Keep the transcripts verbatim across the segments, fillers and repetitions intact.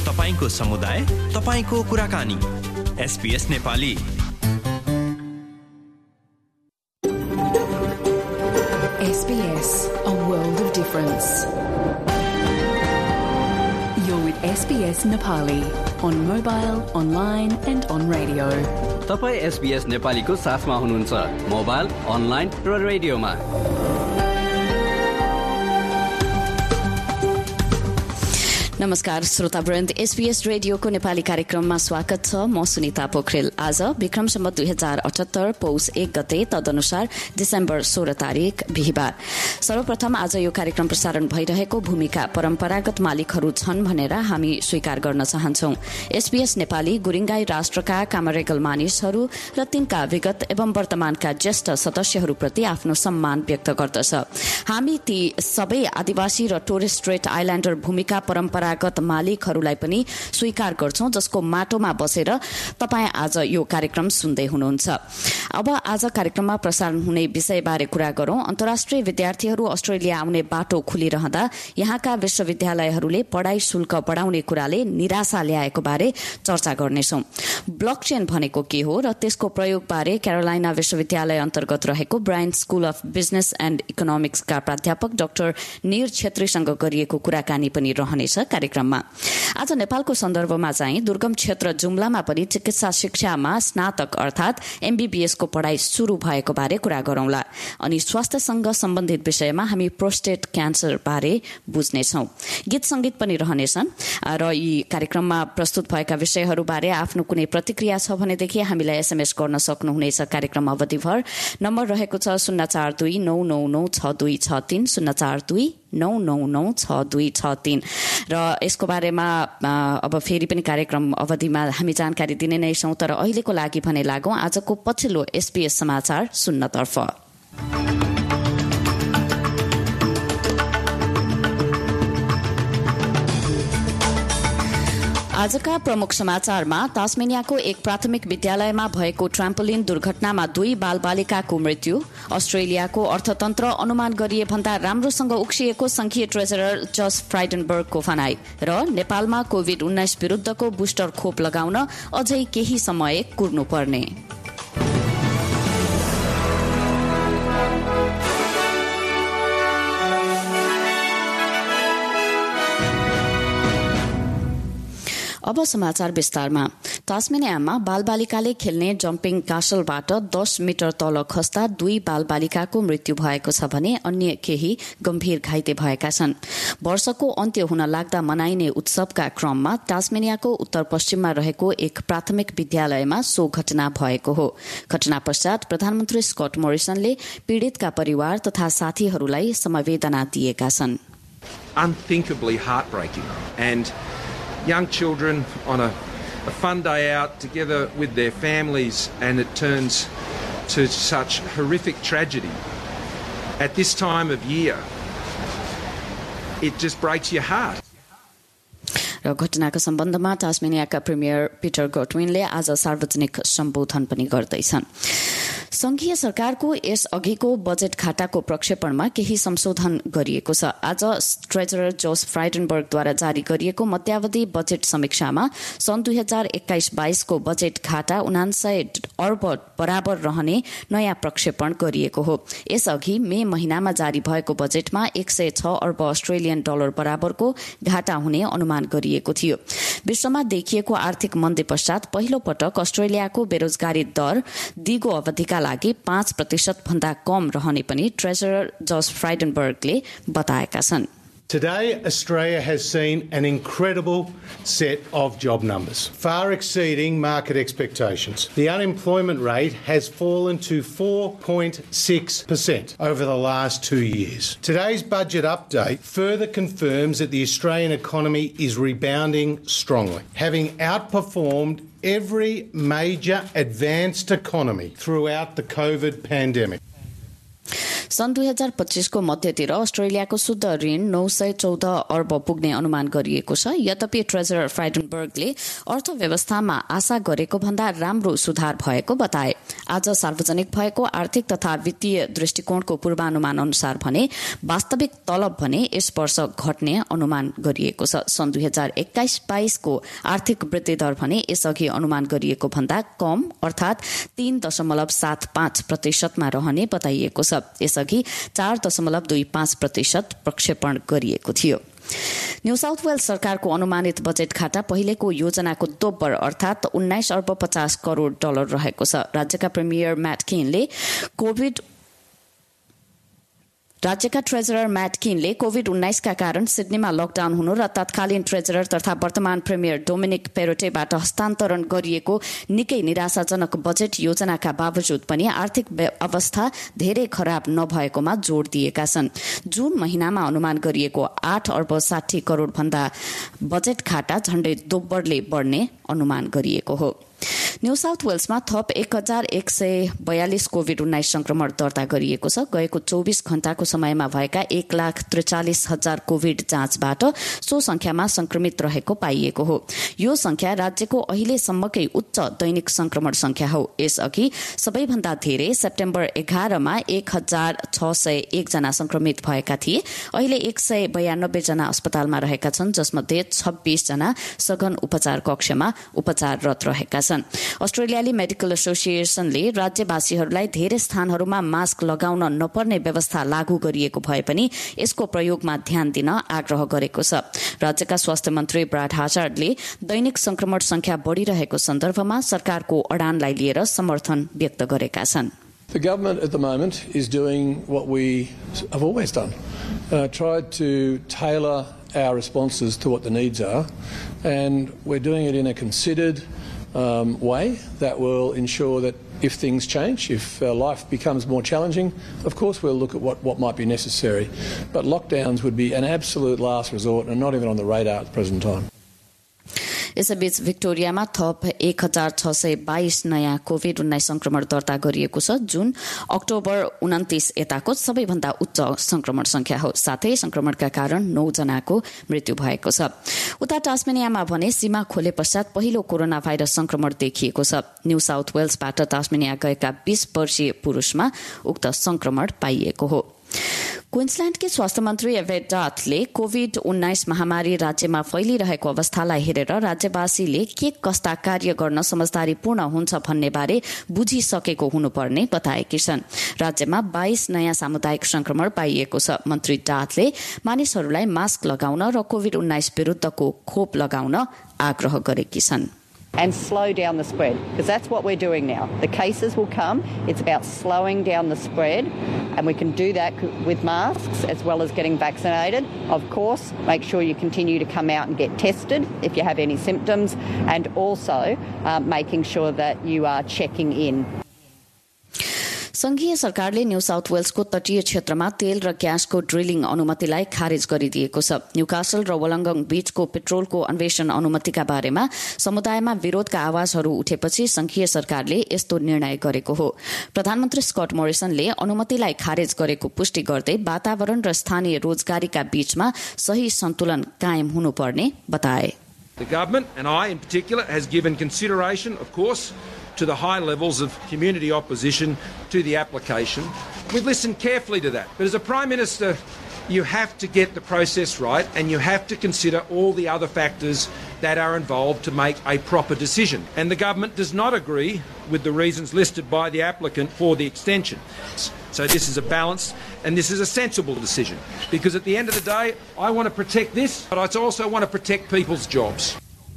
तपाईको समुदाय, तपाईको कुराकानी। SPS Nepali. S B S, a world of difference. You're with S B S Nepali on mobile, online and on radio. तपाई S B S नेपालीको साथमा हुनुहुन्छ मोबाइल, अनलाइन र रेडियोमा। नमस्कार श्रोतावृन्द, एसबीएस रेडियोको नेपाली कार्यक्रममा स्वागत छ। म सुनिता पोखरेल। आज विक्रम सम्वत दुई हजार अठहत्तर पौष एक गते, तदनुसार डिसेम्बर सोह्र तारिक बिहिबार। सर्वप्रथम आज यो कार्यक्रम प्रसारण भइरहेको भूमिका परम्परागत मालिकहरू छन् भनेर हामी स्वीकार गर्न चाहन्छौ। एसबीएस नेपाली गुरिङ्गाई राष्ट्रका कामरेगल मानिसहरू र तिनका विगत एवं वर्तमानका ज्येष्ठ सदस्यहरूप्रति आफ्नो सम्मान व्यक्त गर्दछ। हामी ती सबै आदिवासी र टोरेस स्ट्रेट आइल्याण्डर भूमिका परम्परा मालिकहरूलाई पनि स्वीकार गर्छौं, जसको माटोमा बसेर तपाई आज यो कार्यक्रम सुन्दै हुनुहुन्छ। अब आज कार्यक्रममा प्रसारण हुने विषयबारे कुरा गरौं। अन्तर्राष्ट्रिय विद्यार्थीहरू अस्ट्रेलिया आउने बाटो खुलिरहँदा यहाँका विश्वविद्यालयहरूले पढ़ाई शुल्क बढाउने कुराले निराशा ल्याएको बारे चर्चा गर्नेछौं। ब्लकचेन भनेको के हो र त्यसको प्रयोगबारे क्यारोलाइना विश्वविद्यालय अन्तर्गत रहेको Bryan school of business and इकोनोमिक्सका प्राध्यापक डाक्टर निर छेत्रीसँग गरिएको कुराकानी पनि रहनेछ कार्यक्रममा। आज नेपालको सन्दर्भमा चाहिँ दुर्गम क्षेत्र जुम्लामा पनि चिकित्सा शिक्षामा स्नातक अर्थात एमबीबीएस को पढ़ाई शुरू भएको बारे कुरा गरौंला। अनि स्वास्थ्यसँग सम्बन्धित विषयमा हामी प्रोस्टेट क्यान्सर बारे बुझ्नेछौं। गीत संगीत पनि रहनेछन् र यी कार्यक्रममा प्रस्तुत भएका विषयहरू बारे आफ्नो कुनै प्रतिक्रिया छ भनेदेखि हामीलाई एसएमएस गर्न सक्नुहुनेछ कार्यक्रम अवधिभर। नम्बर रहेको छ शून्य चार दुई नौ नौ नौ छ दुई छ तीन शून्य चार दुई नौ नौ नौ छ दुई छ तीन। र यसको बारेमा अब फेरि पनि कार्यक्रम अवधिमा हामी जानकारी दिने नै छौं। तर अहिलेको लागि भने लागौं आजको पछिल्लो एसपीएस समाचार सुन्नतर्फ। आजका प्रमुख समाचारमा तास्मेनियाको एक प्राथमिक विद्यालयमा भएको ट्राम्पोलिन दुर्घटनामा दुई बालबालिकाको मृत्यु, अस्ट्रेलियाको अर्थतन्त्र अनुमान गरिए भन्दा राम्रोसँग उक्सिएको संघीय ट्रेजरर जस फ्राइडनबर्गको भनाई र नेपालमा कोभिड उन्नाइस विरूद्धको बुस्टर खोप लगाउन अझै केही समय कुर्नुपर्ने। अब समाचार विस्तारमा। तास्मेनियामा बालबालिकाले खेल्ने जम्पिङ कासलबाट दस मिटर तल खस्दा दुई बालबालिकाको मृत्यु भएको छ भने अन्य केही गम्भीर घाइते भएका छन्। वर्षको अन्त्य हुन लाग्दा मनाइने उत्सवका क्रममा तास्मेनियाको उत्तर पश्चिममा रहेको एक प्राथमिक विद्यालयमा सो घटना भएको हो। घटना पश्चात प्रधानमन्त्री स्कट मोरिसनले पीड़ितका परिवार तथा साथीहरूलाई समवेदना दिएका छन्। Unthinkably heartbreaking, and young children on a, a fun day out together with their families, and it turns to such horrific tragedy at this time of year. It just breaks your heart. र घटनाको सम्बन्धमा तास्मेनियाका premier Peter गोटविनले आज सार्वजनिक सम्बोधन पनि गर्दैछन्। संघीय सरकारको यस अघिको बजेट खाताको प्रक्षेपणमा केही संशोधन गरिएको छ। आज ट्रेजरर जोस फ्राइडनबर्गद्वारा जारी गरिएको मध्यावधि बजेट समीक्षामा सन् दुई हजार एक्काइस बाइसको बजेट खाता उनान्सय अर्ब बराबर रहने नयाँ प्रक्षेपण गरिएको हो। यसअघि मे महिनामा जारी भएको बजेटमा एक सय छ अर्ब अस्ट्रेलियन डलर बराबरको घाटा हुने अनुमान गरिएको थियो। विश्वमा देखिएको आर्थिक मन्दी पश्चात पहिलो पटक अस्ट्रेलियाको बेरोजगारी दर दिगो अवधिका लागि पाँच प्रतिशत भन्दा कम रहने पनि ट्रेजरर जस फ्राइडनबर्गले बताएका छन्। Today, Australia has seen an incredible set of job numbers, far exceeding market expectations. The unemployment rate has fallen to four point six percent over the last two years. Today's budget update further confirms that the Australian economy is rebounding strongly, having outperformed every major advanced economy throughout the COVID pandemic. सन् दुई हजार पच्चीसको मध्यतिर अस्ट्रेलियाको शुद्ध ऋण नौ सय चौध अर्ब पुग्ने अनुमान गरिएको छ। यद्यपि ट्रेजरर फ्राइडनबर्गले अर्थव्यवस्थामा आशा गरेको भन्दा राम्रो सुधार भएको बताए। आज सार्वजनिक भएको आर्थिक तथा वित्तीय दृष्टिकोणको पूर्वानुमान अनुसार भने वास्तविक तलब भने यस वर्ष घट्ने अनुमान गरिएको छ। सन् दुई हजार एक्काइस बाइसको आर्थिक वृद्धि दर भने यसअघि अनुमान गरिएको भन्दा कम अर्थात तीन दशमलव सात पाँच प्रतिशतमा रहने बताइएको छ। यसअघि चार दशमलव दुई पाँच प्रतिशत प्रक्षेपण गरिएको थियो। न्यू साउथ वेल्स सरकारको अनुमानित बजेट खाता पहिलेको योजनाको दोब्बर अर्थात उन्नाइस अर्ब पचास करोड़ डलर रहेको छ। राज्यका प्रिमियर म्याट केनले कोभिड राज्यका ट्रेजरर म्याट किनले कोभिड उन्नाइसका कारण सिडनीमा लकडाउन हुनु र तत्कालीन ट्रेजरर तथा वर्तमान प्रिमियर डोमिनिक पेरोटेबाट हस्तान्तरण गरिएको निकै निराशाजनक बजेट योजनाका बावजुद पनि आर्थिक अवस्था धेरै खराब नभएकोमा जोड़ दिएका छन्। जून महिनामा अनुमान गरिएको आठ अर्ब साठी करोड़ भन्दा बजेट खाता झण्डै दोब्बरले बढ्ने अनुमान गरिएको हो। न्यू साउथ वेल्समा थप एक हजार एक सय बयालिस कोभिड उन्नाइस संक्रमण दर्ता गरिएको छ। गएको चौबिस घण्टाको समयमा भएका एक लाख त्रिचालिस हजार कोभिड जाँचबाट सो संख्यामा संक्रमित रहेको पाइएको हो। यो संख्या राज्यको अहिलेसम्मकै उच्च दैनिक संक्रमण संख्या हो। यसअघि सबैभन्दा धेरै सेप्टेम्बर एघारमा एक हजार छ सय एक जना संक्रमित भएका थिए। अहिले एक सय बयानब्बे जना अस्पतालमा रहेका छन्, जसमध्ये छब्बीस जना सघन उपचार कक्षमा उपचाररत रहेका छन्। अस्ट्रेलियाली मेडिकल एसोसिएसनले राज्यवासीहरूलाई धेरै स्थानहरूमा मास्क लगाउन नपर्ने व्यवस्था लागू गरिएको भए पनि यसको प्रयोगमा ध्यान दिन आग्रह गरेको छ। राज्यका स्वास्थ्य मन्त्री ब्राड हाजार्डले दैनिक संक्रमण संख्या बढ़िरहेको सन्दर्भमा सरकारको अडानलाई लिएर समर्थन व्यक्त गरेका छन्। The government at the moment is doing what we have always done, uh, tried to tailor our responses to what the needs are, and we're doing it in a considered Um, way that will ensure that if things change, if uh, life becomes more challenging, of course we'll look at what, what might be necessary. But lockdowns would be an absolute last resort and not even on the radar at the present time. यसैबीच भिक्टोरियामा थप एक हजार छ सय बाइस नयाँ covid उन्नाइस संक्रमण दर्ता गरिएको छ, जुन अक्टोबर उन्तिस यताको सबैभन्दा उच्च संक्रमण संख्या हो। साथै संक्रमणका कारण नौ जनाको मृत्यु भएको छ। उता टास्मेनियामा भने सीमा खोले पश्चात पहिलो कोरोना भाइरस संक्रमण देखिएको छ। न्यू साउथ वेल्सबाट टास्मेनिया गएका बीस वर्षीय पुरूषमा उक्त संक्रमण पाइएको हो। क्वीन्सल्याण्डकी स्वास्थ्य मन्त्री एभेट डाथले कोभिड उन्नाइस महामारी राज्यमा फैलिरहेको अवस्थालाई हेरेर राज्यवासीले के कस्ता कार्य गर्न समझदारीपूर्ण हुन्छ भन्ने बारे बुझिसकेको हुनुपर्ने बताएकी छन्। राज्यमा बाइस नयाँ सामुदायिक संक्रमण पाइएको छ। मन्त्री डाथले मानिसहरूलाई मास्क लगाउन र कोभिड उन्नाइस विरूद्धको खोप लगाउन आग्रह गरेकी छन्। And slow down the spread, because that's what we're doing now. The cases will come. It's about slowing down the spread, and we can do that with masks as well as getting vaccinated. Of course, make sure you continue to come out and get tested if you have any symptoms, and also uh, making sure that you are checking in. संघीय सरकारले new south वेल्सको तटीय क्षेत्रमा तेल र ग्यासको drilling अनुमतिलाई खारेज गरिदिएको छ। न्यूकासल र वलंगङ बीचको पेट्रोलको अन्वेषण अनुमतिका बारेमा समुदायमा विरोधका आवाजहरू उठेपछि संघीय सरकारले यस्तो निर्णय गरेको हो। प्रधानमन्त्री स्कट मोरिसनले अनुमतिलाई खारेज गरेको पुष्टि गर्दै वातावरण र स्थानीय रोजगारीका बीचमा सही सन्तुलन कायम हुनुपर्ने बताए। The government, and I in particular, has given consideration, of course, to the high levels of community opposition to the application. We've listened carefully to that. But as a Prime Minister, you have to get the process right, and you have to consider all the other factors that are involved to make a proper decision. And the government does not agree with the reasons listed by the applicant for the extension. So this is a balanced and this is a sensible decision, because at the end of the day, I want to protect this, but I also want to protect people's jobs.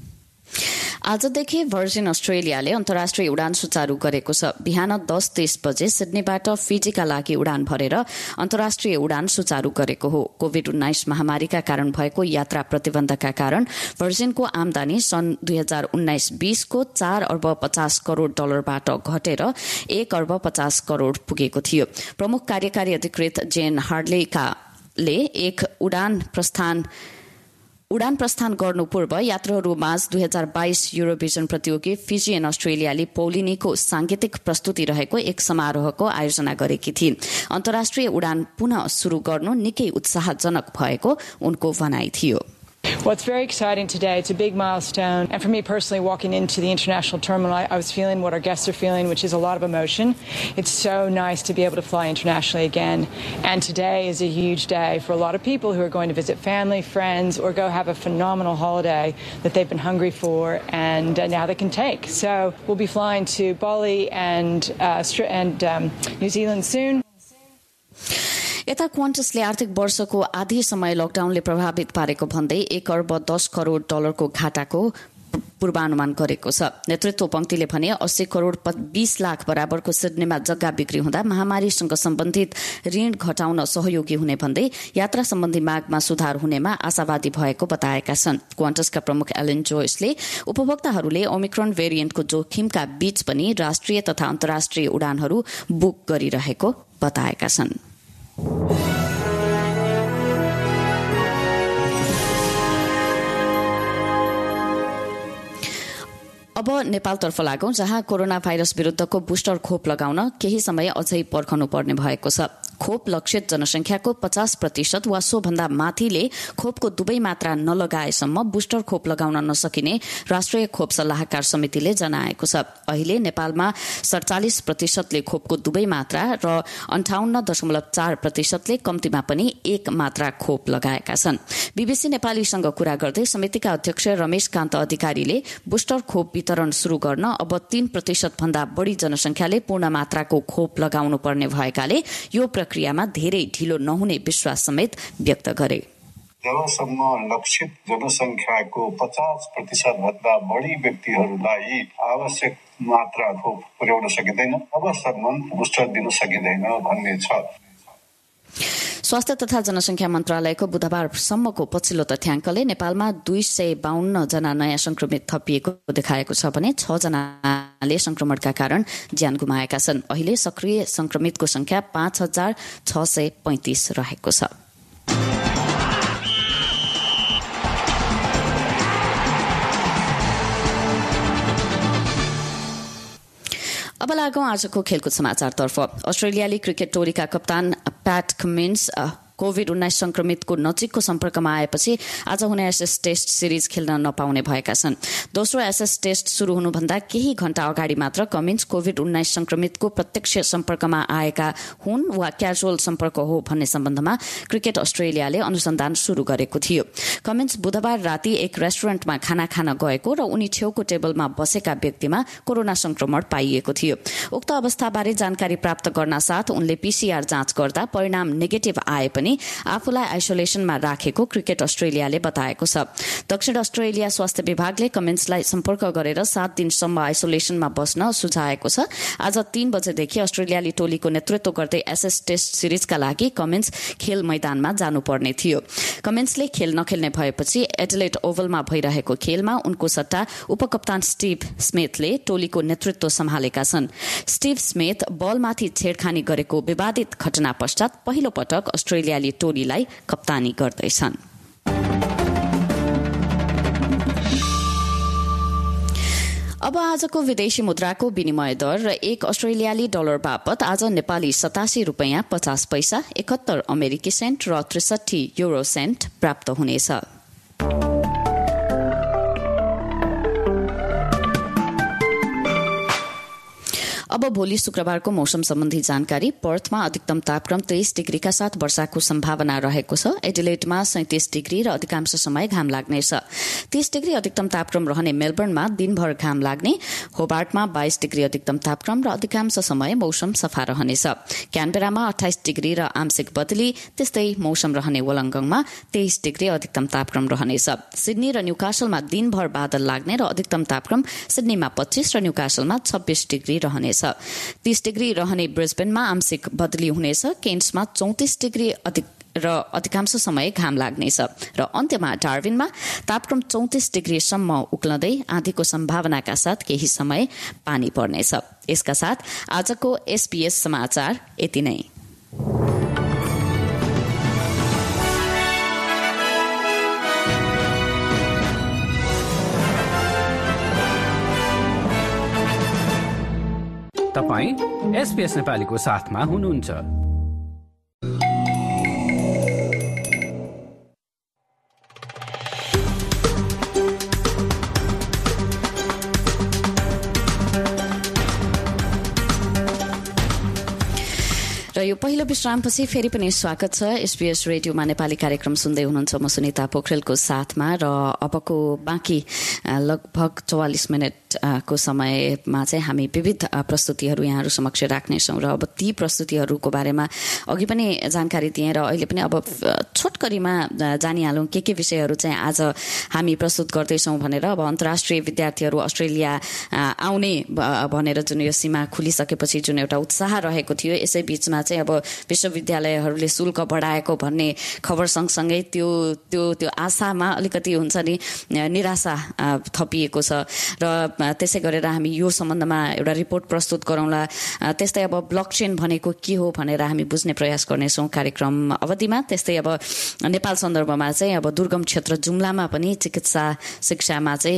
आजदेखि Virgin अस्ट्रेलियाले अन्तर्राष्ट्रिय उडान सुचारू गरेको छ। बिहान दस तीस बजे सिडनीबाट फिजीका लागि उडान भरेर अन्तर्राष्ट्रिय उडान सुचारू गरेको हो। कोभिड उन्नाइस महामारीका कारण भएको यात्रा प्रतिबन्धका कारण भर्जिनको आमदानी सन् दुई हजार उन्नाइस बीसको चार अर्ब पचास करोड़ डलरबाट घटेर एक अर्ब पचास करोड़ पुगेको थियो। प्रमुख कार्यकारी अधिकृत जेन हार्लेकाले एक उडान प्रस्थान उडान प्रस्थान गर्नु पूर्व यात्रुहरू माझ दुई हजार बाइस युरोभिजन प्रतियोगी फिजी एन्ड अस्ट्रेलियाले पौलिनीको सांगीतिक प्रस्तुति रहेको एक समारोहको आयोजना गरेकी थिइन्। अन्तर्राष्ट्रिय उडान पुनः शुरू गर्नु निकै उत्साहजनक भएको उनको भनाइ थियो। Well, it's very exciting today. It's a big milestone. And for me personally, walking into the international terminal, I, I was feeling what our guests are feeling, which is a lot of emotion. It's so nice to be able to fly internationally again. And today is a huge day for a lot of people who are going to visit family, friends, or go have a phenomenal holiday that they've been hungry for and uh, now they can take. So we'll be flying to Bali and, uh, and um, New Zealand soon. यता क्वान्टसले आर्थिक वर्षको आधी समय लकडाउनले प्रभावित पारेको भन्दै एक अर्ब दस करोड़ डलरको घाटाको पूर्वानुमान गरेको छ। नेतृत्व पंक्तिले भने अस्सी करोड़ बीस लाख बराबरको सिडनीमा जग्गा बिक्री हुँदा महामारीसँग सम्बन्धित ऋण घटाउन सहयोगी हुने भन्दै यात्रा सम्बन्धी मागमा सुधार हुनेमा आशावादी भएको बताएका छन्। क्वान्टसका प्रमुख एलन जोइसले उपभोक्ताहरूले ओमिक्रोन भेरिएन्टको जोखिमका बीच पनि राष्ट्रिय तथा अन्तर्राष्ट्रिय उडानहरू बुक गरिरहेको बताएका छन्। अब नेपालतर्फ लागौं, जहाँ कोरोना भाइरस विरुद्धको बुस्टर खोप लगाउन केही समय अझै पर्खनु पर्ने भएको छ। खोप लक्षित जनसंख्याको पचास प्रतिशत वा सोभन्दा माथिले खोपको दुवै मात्रा नलगाएसम्म बुस्टर खोप लगाउन नसकिने राष्ट्रिय खोप सल्लाहकार समितिले जनाएको छ। अहिले नेपालमा सडचालिस प्रतिशतले खोपको दुवै मात्रा र अन्ठाउन्न दशमलव चार प्रतिशतले कम्तीमा पनि एक मात्रा खोप लगाएका छन्। बीबीसी नेपालीसँग कुरा गर्दै समितिका अध्यक्ष रमेश कान्त अधिकारीले बुस्टर खोप वितरण शुरू गर्न अब तीन प्रतिशत भन्दा बढ़ी जनसंख्याले पूर्ण मात्राको खोप लगाउनु पर्ने भएकाले यो प्रक्रियामा धेरै ढिलो नहुने विश्वास समेत व्यक्त गरे। जबसम्म लक्षित जनसंख्याको पचास प्रतिशत भन्दा बढ़ी व्यक्तिहरूलाई आवश्यक मात्रा खोप पुर्याउन सकिँदैन तबसम्म बुस्टर दिन सकिँदैन भन्ने छ। स्वास्थ्य तथा जनसंख्या मन्त्रालयको बुधबारसम्मको पछिल्लो तथ्याङ्कले नेपालमा दुई सय बाहन्न जना नयाँ संक्रमित थपिएको देखाएको छ भने छ जनाले संक्रमणका कारण ज्यान गुमाएका छन्। अहिले सक्रिय संक्रमितको संख्या पाँच हजार छ सय पैंतिस रहेको छ। अब लागौं आजको खेलकुद समाचारतर्फ। अस्ट्रेलियाली क्रिकेट टोलीका कप्तान प्याट कमिन्स कोविड उन्नाइस संक्रमितको नजिकको सम्पर्कमा आएपछि आज हुने एसएस टेस्ट सिरिज खेल्न नपाउने भएका छन्। दोस्रो एसएस टेस्ट शुरू हुनुभन्दा केही घण्टा अगाडि मात्र कमिन्स कोविड उन्नाइस संक्रमितको प्रत्यक्ष सम्पर्कमा आएका हुन् वा क्याजुअल सम्पर्क हो भन्ने सम्बन्धमा क्रिकेट अस्ट्रेलियाले अनुसन्धान शुरू गरेको थियो। कमिन्स बुधबार राति एक रेस्टुरेन्टमा खाना खान गएको र उनी छेउको टेबलमा बसेका व्यक्तिमा कोरोना संक्रमण पाइएको थियो। उक्त अवस्थाबारे जानकारी प्राप्त गर्न साथ उनले पीसीआर जाँच गर्दा परिणाम नेगेटिभ आए पनि आफूलाई आइसोलेसनमा राखेको क्रिकेट अस्ट्रेलियाले बताएको छ। दक्षिण अस्ट्रेलिया स्वास्थ्य विभागले कमिन्सलाई सम्पर्क गरेर सात दिनसम्म आइसोलेसनमा बस्न सुझाएको छ। आज तीन बजेदेखि अस्ट्रेलियाली टोलीको नेतृत्व गर्दै एसएस टेस्ट सिरिजका लागि कमिन्स खेल मैदानमा जानुपर्ने थियो। कमिन्सले खेल नखेल्ने भएपछि एडिलेड ओभलमा भइरहेको खेलमा उनको सट्टा उपकप्तान स्टिभ स्मिथले टोलीको नेतृत्व सम्हालेका छन्। स्टिभ स्मिथ बलमाथि छेडखानी गरेको विवादित घटना पश्चात पहिलो पटक अस्ट्रेलिया टोलीलाई कप्तानी गर्दैछन्। अब आजको विदेशी मुद्राको विनिमय दर र एक अस्ट्रेलियाली डलर बापत आज नेपाली सतासी रुपियाँ पचास पैसा, एकहत्तर अमेरिकी सेन्ट र त्रिसठी युरो सेन्ट प्राप्त हुनेछ। अब भोलि शुक्रबारको मौसम सम्बन्धी जानकारी। पर्थमा अधिकतम तापक्रम तेइस डिग्रीका साथ वर्षाको सम्भावना रहेको छ। एडिलेडमा सैंतीस डिग्री र अधिकांश समय घाम लाग्नेछ। तीस डिग्री अधिकतम तापक्रम रहने मेलबर्नमा दिनभर घाम लाग्ने। होबार्टमा बाइस डिग्री अधिकतम तापक्रम र अधिकांश समय मौसम सफा रहनेछ। क्यानबेरामा अठाइस डिग्री र आंशिक बदली, त्यस्तै मौसम रहने वोलंगङमा तेइस डिग्री अधिकतम तापक्रम रहनेछ। सिडनी र न्यूकासलमा दिनभर बादल लाग्ने र अधिकतम तापक्रम सिडनीमा पच्चीस र न्यूकासलमा छब्बीस डिग्री रहनेछ। तीस डिग्री रहने ब्रिस्बेनमा आंशिक बदली हुनेछ। केन्समा चौतिस डिग्री अधिक र अधिकांश समय घाम लाग्नेछ र अन्त्यमा डार्विनमा तापक्रम चौतिस डिग्रीसम्म उक्लदै आँधीको सम्भावनाका साथ केही समय पानी पर्नेछ। यसका साथ आजको एसपीएस समाचार यति नै। तपाईं एसपीएस नेपालीको साथमा हुनुहुन्छ। र यो पहिलो विश्रामपछि फेरि पनि स्वागत छ। एसपीएस रेडियोमा नेपाली कार्यक्रम सुन्दै हुनुहुन्छ म सुनिता पोखरेलको साथमा। र अबको बाँकी लगभग चौवालिस मिनटको समयमा चाहिँ हामी विविध प्रस्तुतिहरू यहाँहरू समक्ष राख्नेछौँ। र अब ती प्रस्तुतिहरूको बारेमा अघि पनि जानकारी दिएँ र अहिले पनि अब छोटकरीमा जानिहालौँ के के विषयहरू चाहिँ आज हामी प्रस्तुत गर्दैछौँ भनेर। अब अन्तर्राष्ट्रिय विद्यार्थीहरू अस्ट्रेलिया आउने भनेर जुन यो सीमा खुलिसकेपछि जुन एउटा उत्साह रहेको थियो, यसै बीचमा चाहिँ अब विश्वविद्यालयहरूले शुल्क बढाएको भन्ने खबर सँगसँगै त्यो त्यो त्यो आशामा अलिकति हुन्छ नि निराशा थपिएको छ। र त्यसै गरेर हामी यो सम्बन्धमा एउटा रिपोर्ट प्रस्तुत गरौँला। त्यस्तै अब ब्लकचेन भनेको के हो भनेर हामी बुझ्ने प्रयास गर्नेछौँ कार्यक्रम अवधिमा। त्यस्तै अब नेपाल सन्दर्भमा चाहिँ अब दुर्गम क्षेत्र जुम्लामा पनि चिकित्सा शिक्षामा चाहिँ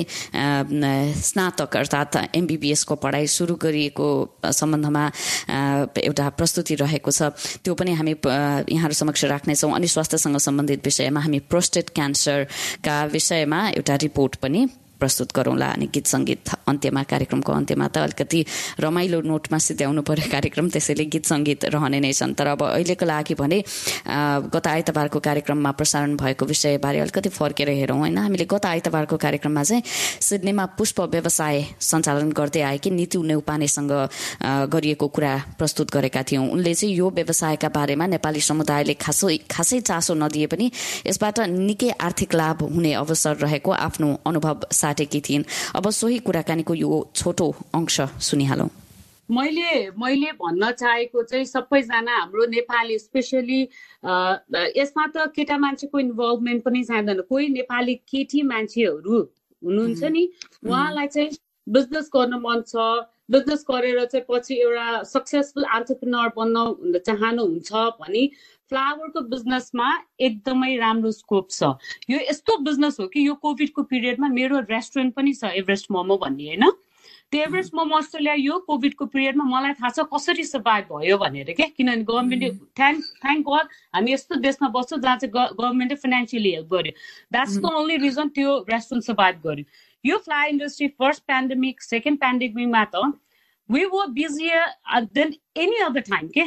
स्नातक अर्थात् एमबीबीएसको पढाइ सुरु गरिएको सम्बन्धमा एउटा प्रस्तुति रहेको छ, त्यो पनि हामी यहाँहरू समक्ष राख्नेछौँ। अनि स्वास्थ्यसँग सम्बन्धित विषयमा हामी प्रोस्टेट क्यान्सरका विषयमा एउटा रिपोर्ट पनि प्रस्तुत गरौँला। अनि गीत सङ्गीत अन्त्यमा, कार्यक्रमको अन्त्यमा त अलिकति रमाइलो नोटमा सिध्याउनु पर्यो कार्यक्रम, त्यसैले गीत सङ्गीत रहने नै छन्। तर अब अहिलेको लागि भने गत आइतबारको कार्यक्रममा प्रसारण भएको विषयबारे अलिकति फर्केर हेरौँ होइन। हामीले गत आइतबारको कार्यक्रममा चाहिँ सिडनीमा पुष्प व्यवसाय सञ्चालन गर्दै आएकी नीति नेउपानेसँग गरिएको कुरा प्रस्तुत गरेका थियौँ। उनले चाहिँ यो व्यवसायका बारेमा नेपाली समुदायले खासै खासै चासो नदिए पनि यसबाट निकै आर्थिक लाभ हुने अवसर रहेको आफ्नो अनुभव साटेकी थिइन्। अब सोही कुराकानीको यो छोटो अंश सुनिहालौँ। मैले मैले भन्न चाहेको चाहिँ सबैजना हाम्रो नेपाली स्पेसली यसमा त केटा मान्छेको इन्भल्भमेन्ट पनि चाहिँदैन। कोही नेपाली केटी मान्छेहरू हुनुहुन्छ नि, उहाँलाई चाहिँ बिजनेस गर्न मन छ, बिजनेस गरेर चाहिँ पछि एउटा सक्सेसफुल एन्टरप्रेन्योर बन्न चाहनुहुन्छ भने फ्लावरको बिजनेसमा एकदमै राम्रो स्कोप छ। यो यस्तो बिजनेस हो कि यो कोभिडको पिरियडमा मेरो रेस्टुरेन्ट पनि छ एभरेस्ट मोमो भन्ने होइन। त्यो एभरेस्ट मोमो अस्ट्रेलिया यो कोभिडको पिरियडमा मलाई थाहा छ कसरी सर्भाइभ भयो भनेर के, किनभने गभर्मेन्टले थ्याङ्क थ्याङ्क गड हामी यस्तो देशमा बस्छौँ जहाँ चाहिँ गभर्मेन्टले फाइनेन्सियली हेल्प गर्यो। द्याट्स द ओन्ली रिजन त्यो रेस्टुरेन्ट सर्भाइभ गर्यो। यो flower industry first pandemic second पेन्डेमिकमा त we were busier than any other time के।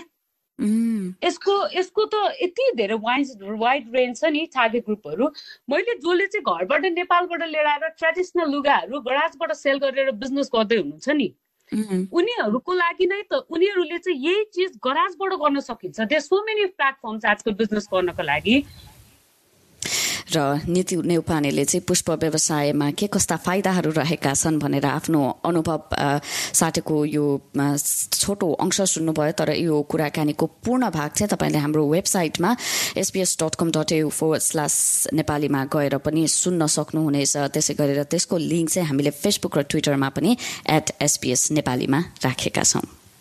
यसको यसको त यति धेरै वाइड वाइड रेन्ज छ नि टार्गेट ग्रुपहरू। मैले जसले चाहिँ घरबाट नेपालबाट लिएर आएर ट्रेडिसनल लुगाहरू गराजबाट सेल गरेर बिजनेस गर्दै हुनुहुन्छ नि, उनीहरूको लागि नै त उनीहरूले चाहिँ यही चिज गराजबाट गर्न सकिन्छ। देयर सो मेनी प्लेटफर्म्स आजकल बिजनेस गर्नको लागि। र नीति नेउपानेले चाहिँ पुष्प व्यवसायमा के कस्ता फाइदाहरू रहेका छन् भनेर आफ्नो अनुभव साटेको यो छोटो अंश सुन्नुभयो। तर यो कुराकानीको पूर्ण भाग चाहिँ तपाईँले हाम्रो वेबसाइटमा SPS dot com dot AU forward slash नेपालीमा गएर पनि सुन्न सक्नुहुनेछ। त्यसै गरेर त्यसको लिङ्क चाहिँ हामीले फेसबुक र ट्विटरमा पनि एट एसपीएस नेपालीमा राखेका छौँ।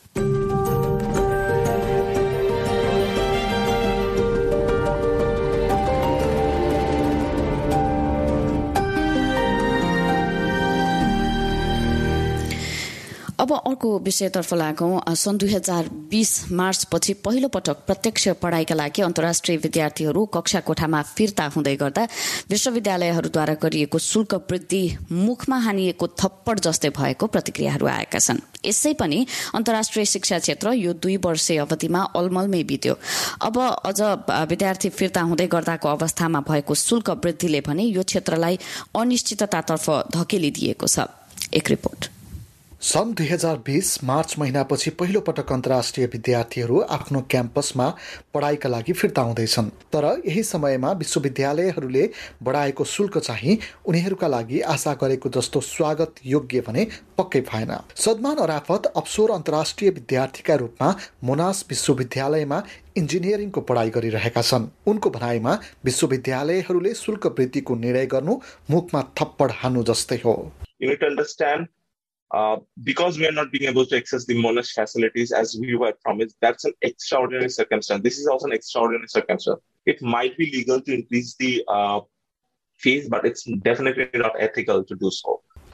अब अर्को विषयतर्फ लागौँ। सन् दुई हजार बीस मार्च पछि पहिलो पटक प्रत्यक्ष पढाइका लागि अन्तर्राष्ट्रिय विद्यार्थीहरू कक्षा कोठामा फिर्ता हुँदै गर्दा विश्वविद्यालयहरूद्वारा गरिएको शुल्क वृद्धि मुखमा हानिएको थप्पड जस्तै भएको प्रतिक्रियाहरू आएका छन्। यसै पनि अन्तर्राष्ट्रिय शिक्षा क्षेत्र यो दुई वर्षे अवधिमा अलमलमै बित्यो। अब अझ विद्यार्थी फिर्ता हुँदै गर्दाको अवस्थामा भएको शुल्क वृद्धिले भने यो क्षेत्रलाई अनिश्चिततातर्फ धकेलिदिएको छ। एक रिपोर्ट। सन् दुई हजार बीस मार्च महिनापछि पहिलो पटक अन्तर्राष्ट्रिय विद्यार्थीहरू आफ्नो क्याम्पसमा पढाइका लागि फिर्ता हुँदैछन्। तर यही समयमा विश्वविद्यालयहरूले बढाएको शुल्क चाहिँ उनीहरूका लागि आशा गरेको जस्तो स्वागत योग्य भने पक्कै भएन। सदमान अराफत अप्सोर अन्तर्राष्ट्रिय विद्यार्थीका रूपमा मोनास विश्वविद्यालयमा इन्जिनियरिङको पढाइ गरिरहेका छन्। उनको भनाइमा विश्वविद्यालयहरूले शुल्क वृद्धिको निर्णय गर्नु मुखमा थप्पड हान्नु जस्तै हो। You need to understand Uh, because we are not being able to access the Monash facilities as we were promised, that's an extraordinary circumstance. This is also an extraordinary circumstance. It might be legal to increase the uh, fees, but it's definitely not ethical to do so.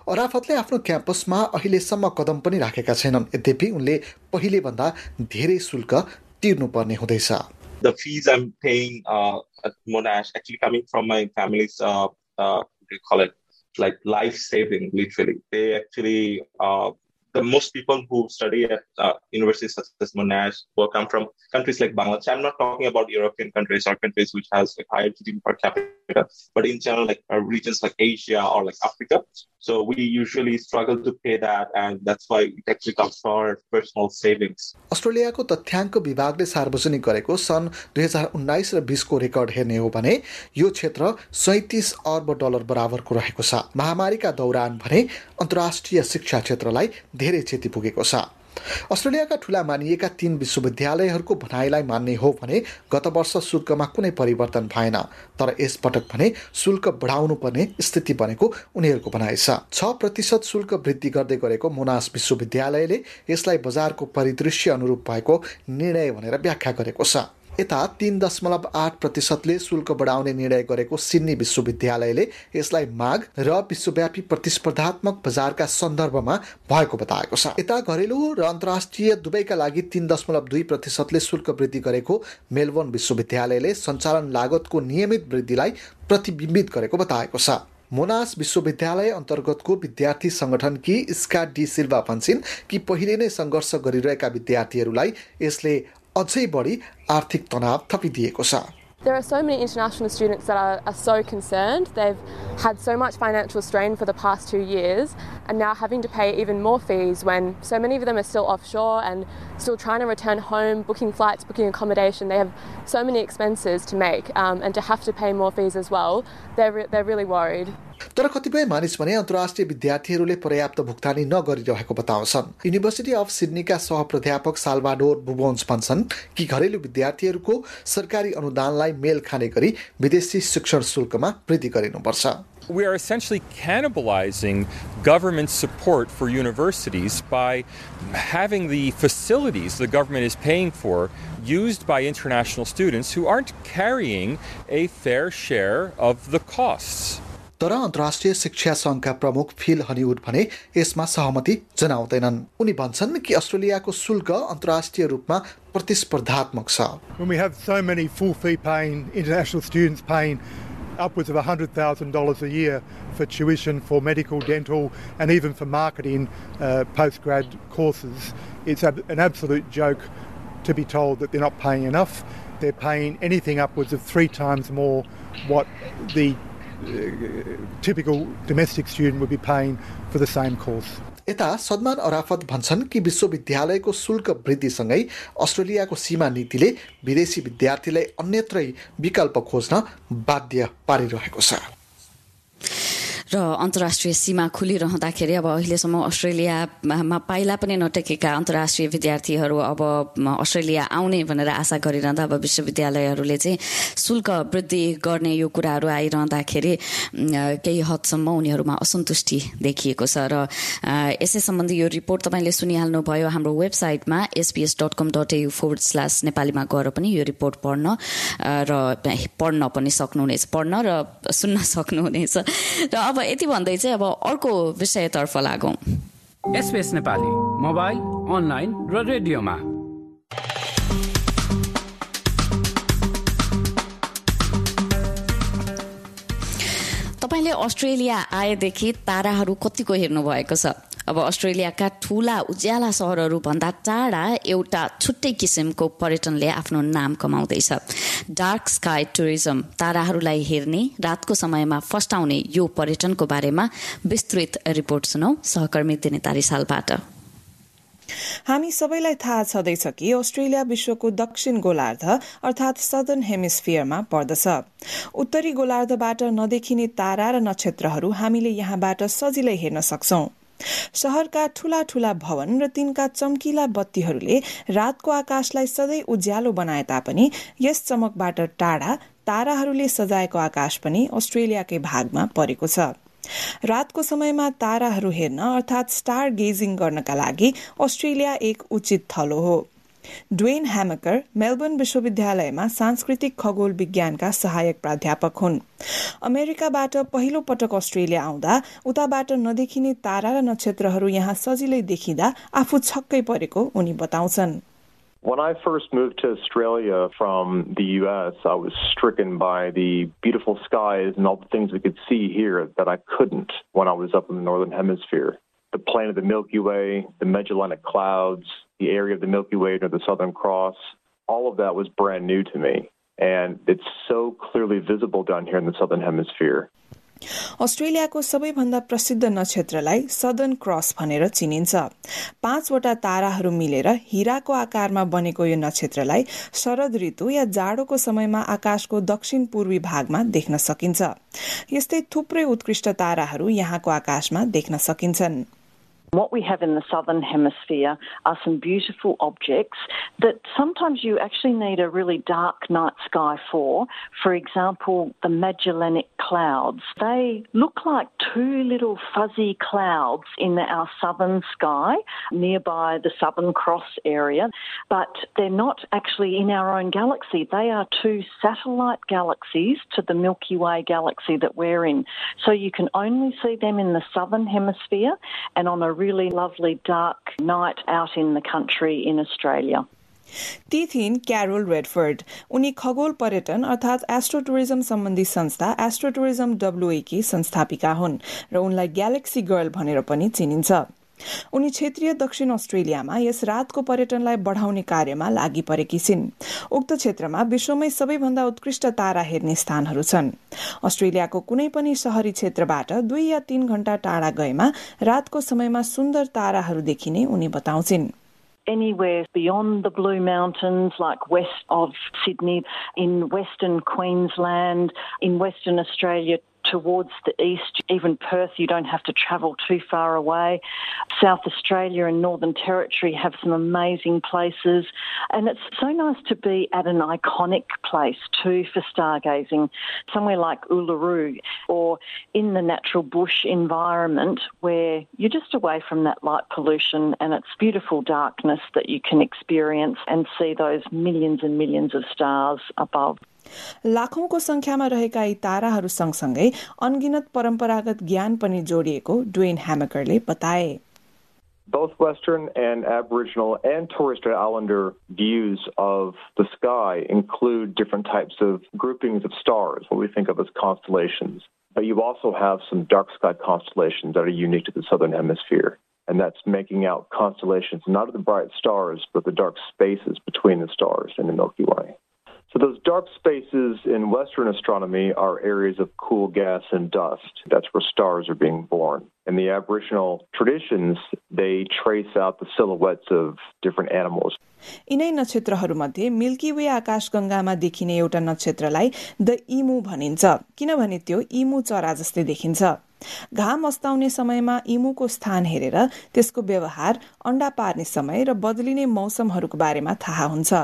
अराफतले आफ्नो क्याम्पसमा अहिलेसम्म कदम पनि राखेका छैनन्, यद्यपि उनले पहिले भन्दा धेरै शुल्क तिर्नुपर्ने हुँदैछ। The fees I'm paying uh, at Monash actually coming from my family's uh, uh, what do you call it, like life saving, literally. They actually uh, the most people who study at uh, universities such as Monash will come from countries like Bangladesh. I'm not talking about European countries or countries which has like higher G D P per capita, but in general, like uh, regions like Asia or like Africa. So we usually struggle to pay that, and that's why it actually comes from our personal savings. अस्ट्रेलियाको तथ्याङ्क विभागले सार्वजनिक गरेको सन् दुई हजार उन्नाइस र बीसको रेकर्ड हेर्ने हो भने यो क्षेत्र सैंतीस अर्ब डलर बराबरको रहेको छ। महामारीका दौरान भने अन्तर्राष्ट्रिय शिक्षा क्षेत्रलाई धेरै क्षति पुगेको छ। अस्ट्रेलियाका ठूला मानिएका तीन विश्वविद्यालयहरूको भनाइलाई मान्ने हो भने गत वर्ष शुल्कमा कुनै परिवर्तन भएन, तर यस पटक भने शुल्क बढाउनु पर्ने स्थिति बनेको उनीहरूको भनाइ छ। छ प्रतिशत शुल्क वृद्धि गर्दै गरेको मोनास विश्वविद्यालयले यसलाई बजारको परिदृश्य अनुरूप भएको निर्णय भनेर व्याख्या गरेको छ। यता तीन दशमलव आठ प्रतिशतले शुल्क बढाउने निर्णय गरेको सिडनी विश्वविद्यालयले यसलाई माग र विश्वव्यापी प्रतिस्पर्धात्मक बजारका सन्दर्भमा भएको बताएको छ। यता घरेलु र अन्तर्राष्ट्रिय दुवैका लागि तीन दशमलव दुई प्रतिशतले शुल्क वृद्धि गरेको मेलबोर्न विश्वविद्यालयले सञ्चालन लागतको नियमित वृद्धिलाई प्रतिबिम्बित गरेको बताएको छ। मोनास विश्वविद्यालय अन्तर्गतको विद्यार्थी संगठनकी स्का डी सिल्वा भन्छन् कि पहिले नै सङ्घर्ष गरिरहेका विद्यार्थीहरूलाई यसले अझै बढी आर्थिक तनाव थपिदिएको छ। There are so many international students that are, are so concerned. They've had so much financial strain for the past two years and now having to pay even more fees when so many of them are still offshore and still trying to return home, booking flights, booking accommodation. They have so many expenses to make um, and to have to pay more fees as well. They're, re- they're really worried. तर कतिपय मानिस भने अन्तर्राष्ट्रिय विद्यार्थीहरूले पर्याप्त भुक्तानी नगरिरहेको बताउँछन्। युनिभर्सिटी अफ सिडनीका सहप्राध्यापक साल्भाडोर बुबोन्स भन्छन् कि घरेलु विद्यार्थीहरूको सरकारी अनुदानलाई मेल खाने गरी विदेशी शिक्षण शुल्कमा वृद्धि गरिनुपर्छ। We are essentially cannibalizing government support for universities by having the facilities the government is paying for used by international students who aren't carrying a fair share of the costs. तर अन्तर्राष्ट्रिय शिक्षा संघका प्रमुख फिल हनीवुड भने यसमा सहमति जनाउँदैनन्। उनी भन्छन् कि अस्ट्रेलियाको शुल्क अन्तर्राष्ट्रिय रूपमा प्रतिस्पर्धात्मक छ। When we have so many full fee paying international students paying upwards of one hundred thousand dollars a year for tuition, for medical, dental and even for marketing uh, postgrad courses, it's ab- an absolute joke to be told that they're not paying enough. They're paying anything upwards of three times more what the typical domestic student would be paying for the same course. यता सदमान अराफत भन्छन् कि विश्वविद्यालयको शुल्क वृद्धिसँगै अस्ट्रेलियाको सीमा नीतिले विदेशी विद्यार्थीलाई अन्यत्रै विकल्प खोज्न बाध्य पारिरहेको छ। र अन्तर्राष्ट्रिय सीमा खुलिरहँदाखेरि अब अहिलेसम्म अस्ट्रेलियामा पाइला पनि नटेकेका अन्तर्राष्ट्रिय विद्यार्थीहरू अब अस्ट्रेलिया आउने भनेर आशा गरिरहँदा अब विश्वविद्यालयहरूले चाहिँ शुल्क वृद्धि गर्ने यो कुराहरू आइरहँदाखेरि केही हदसम्म उनीहरूमा असन्तुष्टि देखिएको छ। र यसै सम्बन्धी यो रिपोर्ट तपाईँले सुनिहाल्नुभयो। हाम्रो वेबसाइटमा SPS dot com dot AU forward slash नेपालीमा गएर पनि यो रिपोर्ट पढ्न र पढ्न पनि सक्नुहुनेछ, पढ्न र सुन्न सक्नुहुनेछ। र अब यति भन्दै चाहिँ अब अर्को विषयतर्फ लागौं। एसपीएस नेपाली मोबाइल, अनलाइन र रेडियोमा। तपाईले अस्ट्रेलिया आएदेखि ताराहरू कतिको हेर्नु भएको छ? अब अस्ट्रेलियाका ठूला उज्याला शहरहरू भन्दा टाढा एउटा छुट्टै किसिमको पर्यटनले आफ्नो नाम कमाउँदैछ। डार्क स्काई टुरिज्म ताराहरूलाई हेर्ने, रातको समयमा फस्टाउने यो पर्यटनको बारेमा विस्तृत रिपोर्ट सुनौ सहकर्मी दिनेतारी सालबाट। हामी सबैलाई थाहा छँदैछ कि अस्ट्रेलिया विश्वको दक्षिण गोलार्ध अर्थात सदर्न हेमिस्फियरमा पर्दछ। उत्तरी गोलार्धबाट नदेखिने तारा र नक्षत्रहरू हामीले यहाँबाट सजिलै हेर्न सक्छौं। शहरका ठूला ठूला भवन र तिनका चम्किला बत्तीहरूले रातको आकाशलाई सधैँ उज्यालो बनाए तापनि यस चमकबाट टाढा ताराहरूले सजाएको आकाश पनि अस्ट्रेलियाकै भागमा परेको छ। रातको समयमा ताराहरू हेर्न अर्थात स्टार गेजिङ गर्नका लागि अस्ट्रेलिया एक उचित थलो हो। ड्वेन हैमकर मेलबर्न विश्वविद्यालयमा सांस्कृतिक खगोल विज्ञानका सहायक प्राध्यापक हुन्। अमेरिकाबाट पहिलो पटक अस्ट्रेलिया आउँदा उताबाट नदेखिने तारा र नक्षत्रहरू यहाँ सजिलै देखिँदा आफू छक्कै परेको उनी बताउँछन्। When I first moved to Australia from the U S, I was stricken by the beautiful skies and all the things we could see here that I couldn't when I was up in the Northern Hemisphere. The plane of the Milky Way, the Magellanic Clouds, the area of the Milky Way near the Southern Cross, all of that was brand new to me. And it's so clearly visible down here in the Southern Hemisphere. अस्ट्रेलियाको सबैभन्दा प्रसिद्ध नक्षत्रलाई southern cross भनेर चिनिन्छ। पाँचवटा ताराहरू मिलेर हीराको आकारमा बनेको यो नक्षत्रलाई शरद ऋतु या जाडोको समयमा आकाशको दक्षिण पूर्वी भागमा देख्न सकिन्छ। यस्तै थुप्रै उत्कृष्ट ताराहरू यहाँको आकाशमा देख्न सकिन्छन्। What we have in the southern hemisphere are some beautiful objects that sometimes you actually need a really dark night sky for. For example, the Magellanic Clouds. They look like two little fuzzy clouds in our southern sky nearby the Southern Cross area, but they're not actually in our own galaxy. They are two satellite galaxies to the Milky Way galaxy that we're in. So you can only see them in the southern hemisphere and on a really lovely dark night out in the country in Australia. ती थिइन् carol Redford. उनी खगोल पर्यटन अर्थात् astro tourism सम्बन्धी संस्था astro tourism W A की संस्थापिका हुन् र उनलाई ग्यालेक्सी गर्ल भनेर पनि चिनिन्छ। उनी क्षेत्रीय दक्षिण अस्ट्रेलियामा यस रातको पर्यटनलाई बढाउने कार्यमा लागि परेकी छिन्। उक्त क्षेत्रमा विश्वमै सबैभन्दा उत्कृष्ट तारा हेर्ने स्थानहरू छन्। अस्ट्रेलियाको कुनै पनि शहरी क्षेत्रबाट दुई या तीन घण्टा टाढा गएमा रातको समयमा सुन्दर ताराहरू देखिने उनी बताउँछिन्। Anywhere beyond the Blue Mountains, like west of Sydney, in Western Queensland, in Western Australia, towards the east, even Perth, you don't have to travel too far away. South Australia and Northern Territory have some amazing places. And it's so nice to be at an iconic place too for stargazing, somewhere like Uluru or in the natural bush environment where you're just away from that light pollution and it's beautiful darkness that you can experience and see those millions and millions of stars above. लाखौंको संख्यामा रहेका यी ताराहरू सँगसँगै अनगिनत परम्परागत ज्ञान पनि जोडिएको ड्वेन हैमकरले बताए। Both Western and Aboriginal and Torres Strait Islander views of the sky include different types of groupings of stars, what we think of as constellations. But you also have some dark sky constellations that are unique to the Southern Hemisphere. And that's making out constellations, not of the bright stars, but the dark spaces between the stars in the Milky Way. So those dark spaces in Western astronomy are areas of cool gas and dust. That's where stars are being born. In the Aboriginal traditions, they trace out the silhouettes of different animals. यिनै नक्षत्रहरूमध्ये milky way आकाशगंगामा देखिने एउटा नक्षत्रलाई the इमु भनिन्छ, किनभने त्यो इमु चरा जस्तै देखिन्छ। घाम अस्ताउने समयमा इमुको स्थान हेरेर त्यसको व्यवहार, अण्डा पार्ने समय र बदलिने मौसमहरूको बारेमा थाहा हुन्छ।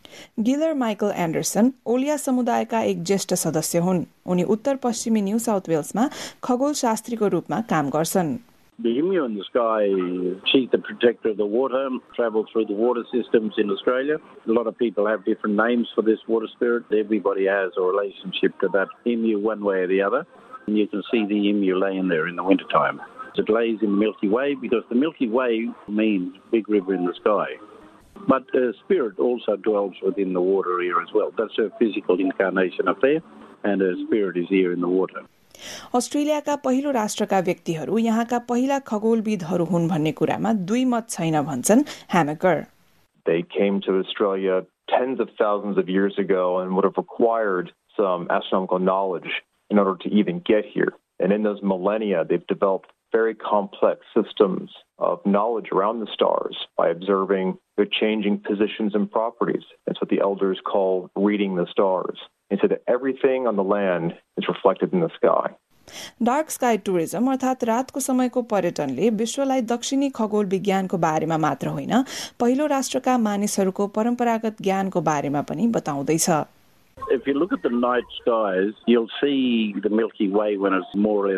गिलर माइकल एन्डरसन ओलिया समुदायका एक ज्येष्ठ सदस्य हुन्। उनी उत्तर पश्चिमी न्यू साउथ वेल्समा खगोल शास्त्रीको रूपमा काम गर्छन्। The emu in the sky, she's the protector of the water, travels through the water systems in Australia. A lot of people have different names for this water spirit. Everybody has a relationship to that emu one way or the other. And you can see the emu laying there in the wintertime. It lays in the Milky Way because the Milky Way means big river in the sky. But uh, spirit also dwells within the water here as well. That's her physical incarnation up there, and her spirit is here in the water. अस्ट्रेलियाका पहिलो राष्ट्रका व्यक्तिहरू यहाँका पहिला खगोलविदहरू हुन् भन्ने कुरामा दुई मत छैन भन्छन् Hamacher. They came to Australia tens of thousands of years ago and would have required some astronomical knowledge in order to even get here. And in those millennia, they've developed very complex systems of knowledge around the stars by observing their changing positions and properties. That's what the elders call reading the stars. And so that everything on the land is reflected in the sky. Dark sky tourism अर्थात् रातको समयको पर्यटनले विश्वलाई दक्षिणी खगोल विज्ञानको बारेमा मात्र होइन, पहिलो राष्ट्रका मानिसहरूको परम्परागत ज्ञानको बारेमा पनि बताउँदैछ। If you look at the night skies, you'll see the Milky Way when it's more or less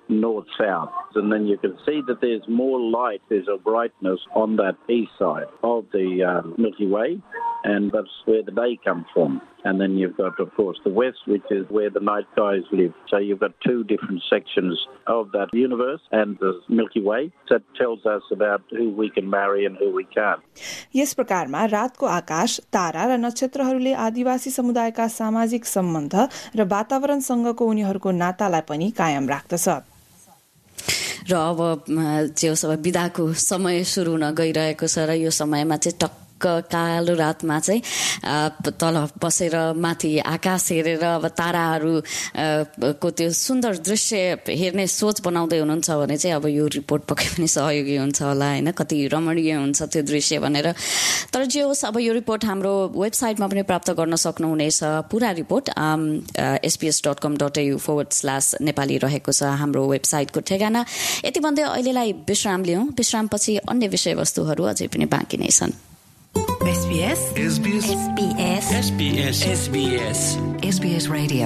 north-south. And then you can see that there's more light, there's a brightness on that east side of the uh, Milky Way, and that's where the day comes from. And then you've got, of course, the west, which is where the night guys live. So you've got two different sections of that universe and the Milky Way that tells us about who we can marry and who we can't. यस प्रकारमा रातको आकाश, तारा र नक्षत्रहरूले आदिवासी समुदायका सामाजिक सम्बन्ध र वातावरणसँगको उनीहरूको नातालाई पनि कायम राख्दछ। र अब जो सब बिदाको समय सुरु हुन गइरहेको छ र यो समयमा चाहिँ टक्क कालो रातमा चाहिँ तल बसेर माथि आकाश हेरेर अब ताराहरू को त्यो सुन्दर दृश्य हेर्ने सोच बनाउँदै हुनुहुन्छ भने चाहिँ अब यो रिपोर्ट पक्कै पनि सहयोगी हुन्छ होला हैन, कति रमणीय हुन्छ त्यो दृश्य भनेर। तर जे होस्, अब यो रिपोर्ट हाम्रो वेबसाइटमा पनि प्राप्त गर्न सक्नुहुनेछ। पुरा report SPS dot com dot AU forward slash Nepali रहेको छ हाम्रो वेबसाइटको ठेगाना। यति भन्दै अहिलेलाई विश्राम लियौं। विश्रामपछि अन्य विषयवस्तुहरू अझै पनि बाँकी नै छन्। SBS SBS SBS SBS SBS SBS Radio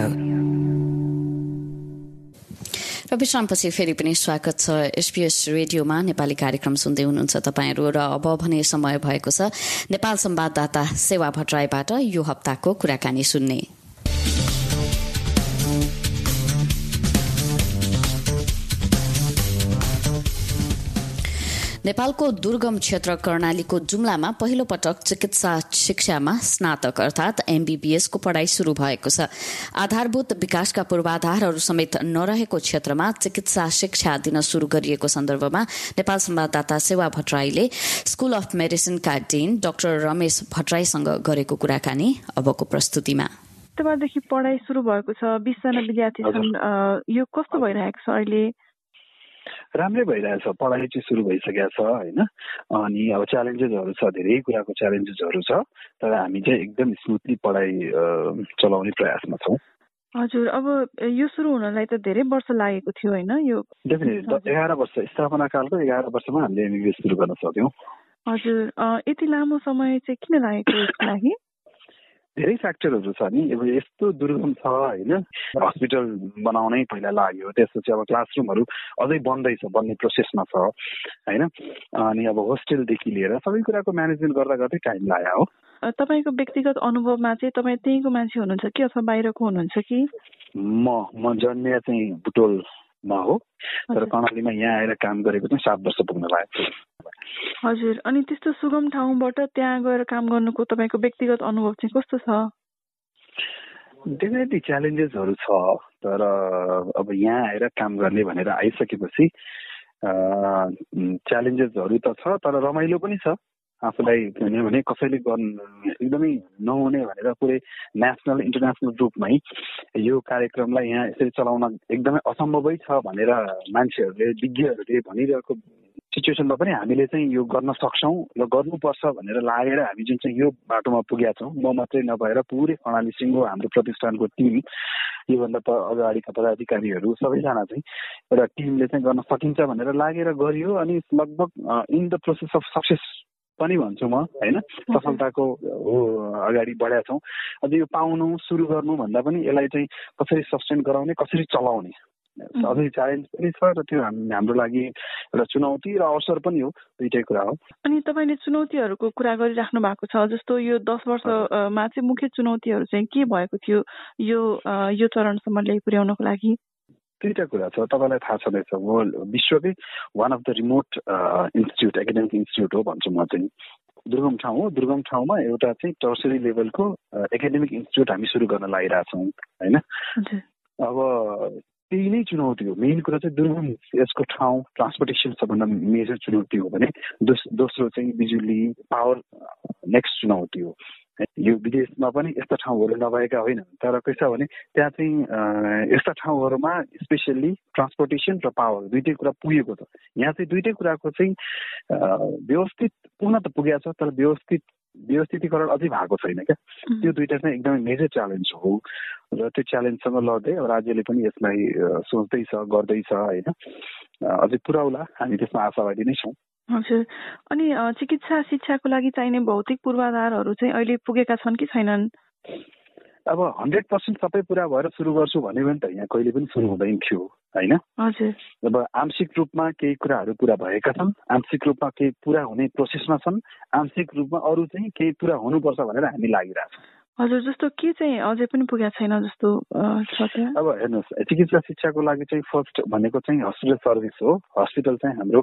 र विश्रामपछि फेरि पनि स्वागत छ एसपीएस रेडियोमा। नेपाली कार्यक्रम सुन्दै हुनुहुन्छ तपाईहरू र अब भने समय भएको छ नेपाल संवाददाता सेवा भट्टराईबाट यो हप्ताको कुराकानी सुन्ने। नेपालको दुर्गम क्षेत्र कर्णालीको जुम्लामा पहिलो पटक चिकित्सा शिक्षामा स्नातक अर्थात एमबीबीएस को पढ़ाई शुरू भएको छ। आधारभूत विकासका पूर्वाधारहरू समेत नरहेको क्षेत्रमा चिकित्सा शिक्षा दिन शुरू गरिएको सन्दर्भमा नेपाल संवाददाता सेवा भट्टराईले स्कूल अफ मेडिसिनका डीन डाक्टर रमेश भट्टराईसँग गरेको कुराकानी अबको प्रस्तुतिमा। तबदेखि पढाइ सुरु भएको छ, बीस जना विद्यार्थी छन्। यो कस्तो भइरहेको छ अहिले? राम्रै भइरहेछ, पढाइ चाहिँ सुरु भइसकेको छ हैन। अनि अब च्यालेन्जेसहरू छ, धेरै कुराको च्यालेन्जेसहरू छ, तर हामी चाहिँ एकदम स्मुथली पढाइ चलाउने प्रयासमा छौँ। हजुर, अब यो सुरु हुनलाई त धेरै वर्ष लागेको थियो हैन? यो डेफिनेटली एघार वर्ष स्थापना कालको एघार वर्षमा हामीले एमबीबीएस सुरु गर्न सक्यौँ। हजुर, यति लामो समय चाहिँ किन लागेको यसको लागि? धेरै फ्याक्टरहरू छ नि। अब यस्तो दुर्गम छ हैन, हस्पिटल बनाउनै पहिला लाग्यो, त्यसपछि अब क्लासरुमहरू अझै बन्दैछ, बन्ने प्रोसेसमा छ हैन। अनि अब होस्टेलदेखि लिएर सबै कुराको म्यानेजमेन्ट गर्दा गर्दै टाइम लाग्यो हो। तपाईको व्यक्तिगत अनुभवमा चाहिँ तपाईँ त्यहीँको मान्छे हुनुहुन्छ कि अथवा बाहिरको हुनुहुन्छ कि? म म जन्मिया चाहिँ बुटोलमा हो, तर कर्णालीमा यहाँ आएर काम गरेको चाहिँ सात वर्ष पुग्न लाग्यो। हजुर, अनि त्यस्तो सुगम ठाउँबाट त्यहाँ गएर काम गर्नुको तपाईको व्यक्तिगत अनुभव चाहिँ कस्तो छ? डेफिनेटली च्यालेन्जेसहरू छ, तर अब यहाँ आएर काम गर्ने भनेर आइसकेपछि च्यालेन्जेसहरू त छ, तर रमाइलो पनि छ। आफूलाई भने कसैले गर्नु एकदमै नहुने भनेर पुरै नेसनल इन्टरनेसनल रूपमै यो कार्यक्रमलाई यहाँ यसरी चलाउन एकदमै असम्भवै छ भनेर मान्छेहरूले, विज्ञहरूले भनिरहेको सिचुएसनमा पनि हामीले चाहिँ यो गर्न सक्छौँ र गर्नुपर्छ भनेर लागेर हामी जुन चाहिँ यो बाटोमा पुगेका छौँ। म मात्रै नभएर पुरै कर्णाली सिङ्गो हाम्रो प्रतिष्ठानको टिम, योभन्दा अगाडिका पदाधिकारीहरू सबैजना चाहिँ एउटा टिमले चाहिँ गर्न सकिन्छ भनेर लागेर गरियो। अनि लगभग in the process of success पनि भन्छु म हैन, सफलताको अगाडि बढेका छौँ। अझ यो पाउनु सुरु गर्नु भन्दा पनि यसलाई चाहिँ कसरी सस्टेन गराउने, कसरी चलाउने अझै च्यालेन्ज पनि छ, र त्यो हाम्रो लागि एउटा चुनौती र अवसर पनि हो, दुईटै कुरा हो। अनि तपाईँले चुनौतीहरूको कुरा गरिराख्नु भएको छ, जस्तो यो दस वर्षमा चाहिँ मुख्य चुनौतीहरू चाहिँ के भएको थियो यो यो चरणसम्म ल्याइ पुर्याउनको लागि? दुईटा कुरा छ, तपाईँलाई थाहा छँदैछ म विश्वकै one of the remote institute, academic institute हो भन्छु म चाहिँ। दुर्गम ठाउँ हो, दुर्गम ठाउँमा एउटा चाहिँ टर्सरी लेभलको एकाडेमिक इन्स्टिच्युट हामी सुरु गर्न लागिरहेछौँ हैन। अब त्यही नै चुनौती हो। मेन कुरा चाहिँ दुर्गम यसको ठाउँ, ट्रान्सपोर्टेसन सबभन्दा मेजर चुनौती हो भने दोस्रो चाहिँ बिजुली, पावर नेक्स्ट चुनौती हो। यो विदेशमा पनि यस्ता ठाउँहरू नभएका होइन, तर के छ भने त्यहाँ चाहिँ यस्ता ठाउँहरूमा स्पेसल्ली ट्रान्सपोर्टेसन र पावर दुइटै कुरा पुगेको छ। यहाँ चाहिँ दुइटै कुराको चाहिँ व्यवस्थित पुग्न त पुगेको छ, तर व्यवस्थित व्यवस्थितीकरण अझै भएको छैन क्या। त्यो दुइटा चाहिँ एकदमै मेजर च्यालेन्ज हो, र त्यो च्यालेन्जसँग लड्दै अब राज्यले पनि यसलाई सोच्दैछ, गर्दैछ होइन। अझै पुऱ्याउला, हामी त्यसमा आशावादी नै छौँ। हजुर, अनि चिकित्सा शिक्षाको लागि चाहिने भौतिक पूर्वाधारहरू चाहिँ अहिले पुगेका छन् कि छैनन्? अब हन्ड्रेड पर्सेन्ट सबै पुरा भएर सुरु गर्छु भन्यो भने त यहाँ कहिले पनि सुरु हुँदैन थियो होइन। अब आंशिक रूपमा केही कुराहरू पुरा भएका छन्, आंशिक रूपमा केही पुरा हुने प्रोसेसमा छन्, आंशिक रूपमा अरू चाहिँ केही पुरा हुनुपर्छ भनेर हामी लागिरहेछौँ। हजुर, जस्तो के चाहिँ अझै पनि पुगेको छैन जस्तो छ? अब हेर्नुहोस्, चिकित्सा शिक्षाको लागि चाहिँ फर्स्ट भनेको चाहिँ हस्पिटल सर्भिस हो। हस्पिटल चाहिँ हाम्रो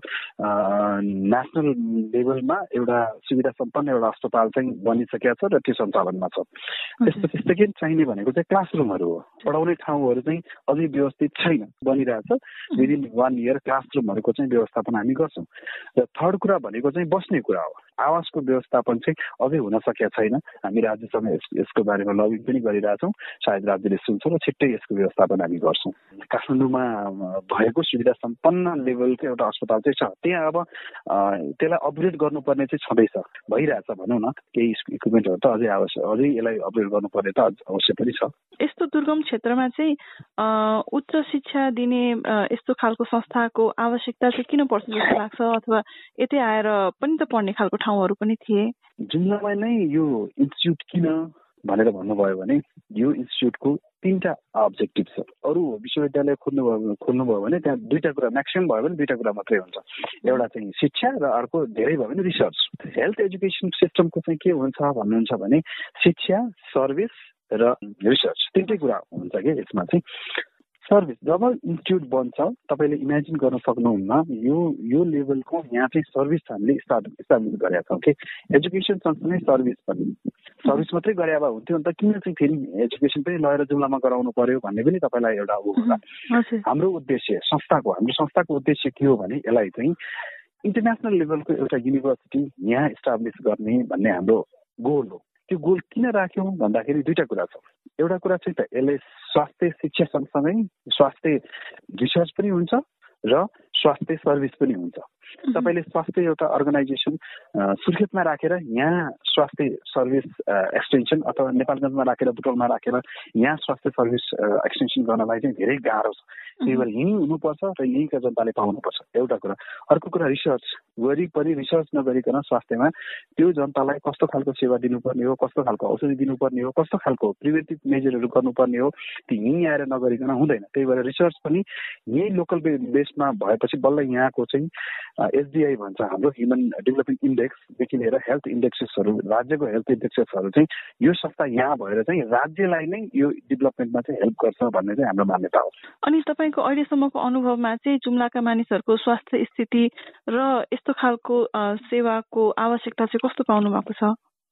नेसनल लेभलमा एउटा सुविधा सम्पन्न एउटा अस्पताल चाहिँ बनिसकेको छ र त्यो सञ्चालनमा छ। त्यसपछि सेकेन्ड चाहिने भनेको चाहिँ क्लासरुमहरू हो। पढाउने ठाउँहरू चाहिँ अझै व्यवस्थित छैन, बनिरहेछ। विदिन वान इयर क्लासरुमहरूको चाहिँ व्यवस्थापन हामी गर्छौँ। र थर्ड कुरा भनेको चाहिँ बस्ने कुरा हो। आवासको व्यवस्थापन चाहिँ अझै हुन सकेको छैन। हामी राज्यसँग यसको बारेमा लबिङ पनि गरिरहेछौँ। सायद राज्यले सुन्छ र छिट्टै यसको व्यवस्थापन हामी गर्छौँ। काठमाडौँमा भएको सुविधा सम्पन्न लेभलको एउटा अस्पताल चाहिँ छ। त्यहाँ अब त्यसलाई अपग्रेड गर्नुपर्ने चाहिँ छँदैछ, भइरहेछ भनौँ न। केही इक्विपमेन्टहरू त अझै आवश्यक, अझै यसलाई अपग्रेड गर्नुपर्ने त अवश्य पनि छ। यस्तो दुर्गम क्षेत्रमा चाहिँ उच्च शिक्षा दिने यस्तो खालको संस्थाको आवश्यकता चाहिँ किन पर्छ जस्तो लाग्छ? अथवा यतै आएर पनि त पढ्ने खालको ठाउँहरू पनि थिए। जुम्लामा नै यो इन्स्टिच्युट किन भनेर भन्नुभयो भने यो इन्स्टिच्युटको तीनटा अब्जेक्टिभ छ। अरू विश्वविद्यालय खोल्नुभयो खोल्नुभयो भने त्यहाँ दुईटा कुरा म्याक्सिमम भयो भने दुईटा कुरा मात्रै हुन्छ। एउटा चाहिँ शिक्षा र अर्को धेरै भयो भने रिसर्च। हेल्थ एजुकेसन सिस्टमको चाहिँ के हुन्छ भन्नुहुन्छ भने शिक्षा, सर्भिस र रिसर्च तीनटै कुरा हुन्छ कि यसमा चाहिँ। सर्भिस जब इन्स्टिट्युट बन्छ तपाईँले इमेजिन गर्न सक्नुहुन्न यो यो लेभलको यहाँ चाहिँ सर्भिस हामीले इस्टाब्लिस गरेका छौँ कि एजुकेसन सँगसँगै सर्भिस पनि। सर्भिस मात्रै गरे भए हुन्थ्यो अन्त किन चाहिँ फेरि एजुकेसन पनि लगेर जुम्लामा गराउनु पर्यो भन्ने पनि तपाईँलाई एउटा ऊ होला। हाम्रो उद्देश्य संस्थाको हाम्रो संस्थाको उद्देश्य के हो भने यसलाई चाहिँ इन्टरनेसनल लेभलको एउटा युनिभर्सिटी यहाँ इस्टाब्लिस गर्ने भन्ने हाम्रो गोल हो। त्यो गोल किन राख्यौँ भन्दाखेरि दुईटा कुरा छ। एउटा कुरा चाहिँ त यसले स्वास्थ्य शिक्षा सँगसँगै स्वास्थ्य रिसर्च पनि हुन्छ र स्वास्थ्य सर्भिस पनि हुन्छ। तपाईँले स्वास्थ्य एउटा अर्गनाइजेसन सुर्खेतमा राखेर यहाँ स्वास्थ्य सर्भिस एक्सटेन्सन अथवा नेपालगञ्जमा राखेर बुटोलमा राखेर यहाँ स्वास्थ्य सर्भिस एक्सटेन्सन गर्नलाई चाहिँ धेरै गाह्रो छ। त्यही भएर यहीँ हुनुपर्छ र यहीँका जनताले पाउनुपर्छ, एउटा कुरा। अर्को कुरा रिसर्च वरिपरि रिसर्च नगरिकन स्वास्थ्यमा त्यो जनतालाई कस्तो खालको सेवा दिनुपर्ने हो, कस्तो खालको औषधि दिनुपर्ने हो, कस्तो खालको प्रिभेन्टिभ मेजरहरू गर्नुपर्ने हो, त्यो यहीँ आएर नगरिकन हुँदैन। त्यही भएर रिसर्च पनि यही लोकल बेसमा भएपछि बल्ल यहाँको चाहिँ एसडिआई भन्छ हाम्रो ह्युमन डेभलपमेन्ट इन्डेक्सदेखि लिएर हेल्थ इन्डेक्सेसहरू, राज्यको हेल्थ इन्डेक्सेसहरू चाहिँ यो संस्था यहाँ भएर चाहिँ राज्यलाई नै यो डेभलपमेन्टमा चाहिँ हेल्प गर्छ भन्ने चाहिँ हाम्रो मान्यता हो। अनि तपाईँको अहिलेसम्मको अनुभवमा चाहिँ जुम्लाका मानिसहरूको स्वास्थ्य स्थिति र यस्तो खालको सेवाको आवश्यकता चाहिँ कस्तो पाउनु भएको छ?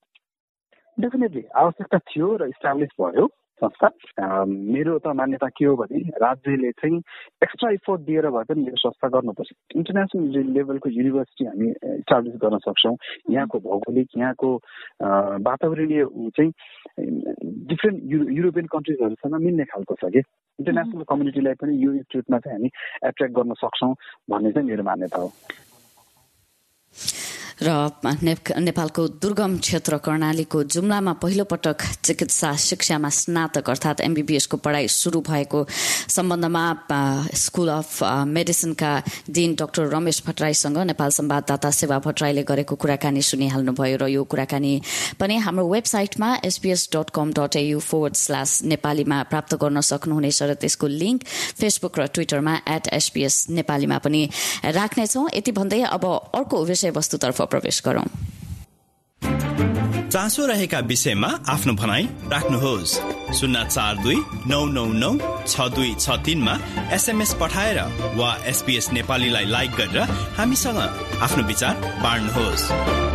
डेफिनेटली आवश्यकता थियो र इस्टाब्लिस भयो संस्था। मेरो त मान्यता के हो भने राज्यले चाहिँ एक्स्ट्रा इफोर्ट दिएर भए पनि यो संस्था गर्नुपर्छ। इन्टरनेसनल लेभलको युनिभर्सिटी हामी इस्टाब्लिस गर्न सक्छौँ। यहाँको भौगोलिक यहाँको वातावरणीय चाहिँ डिफ्रेन्ट युरोपियन कन्ट्रिजहरूसँग मिल्ने खालको छ कि इन्टरनेसनल कम्युनिटीलाई पनि यो इन्स्टिट्युटमा चाहिँ हामी एट्र्याक्ट गर्न सक्छौँ भन्ने चाहिँ मेरो मान्यता हो। र नेपालको दुर्गम क्षेत्र कर्णालीको जुम्लामा पहिलो पटक चिकित्सा शिक्षामा स्नातक अर्थात् एमबीबीएसको पढाइ सुरु भएको सम्बन्धमा स्कुल अफ मेडिसिनका डिन डाक्टर रमेश भट्टराईसँग नेपाल संवाददाता सेवा भट्टराईले गरेको कुराकानी सुनिहाल्नुभयो र यो कुराकानी पनि हाम्रो वेबसाइटमा SPS dot com dot AU forward slash नेपालीमा प्राप्त गर्न सक्नुहुनेछ र त्यसको लिङ्क फेसबुक र ट्विटरमा एट एसपीएस नेपालीमा पनि राख्नेछौँ। यति भन्दै अब अर्को विषयवस्तुतर्फ प्रवेश गरौं। चासो रहेका विषयमा आफ्नो भनाई राख्नुहोस्। शून्य चार दुई नौ नौ नौ छ दुई छ तीनमा एसएमएस पठाएर वा एसपीएस नेपालीलाई लाइक गरेर हामीसँग आफ्नो विचार बाँड्नुहोस्।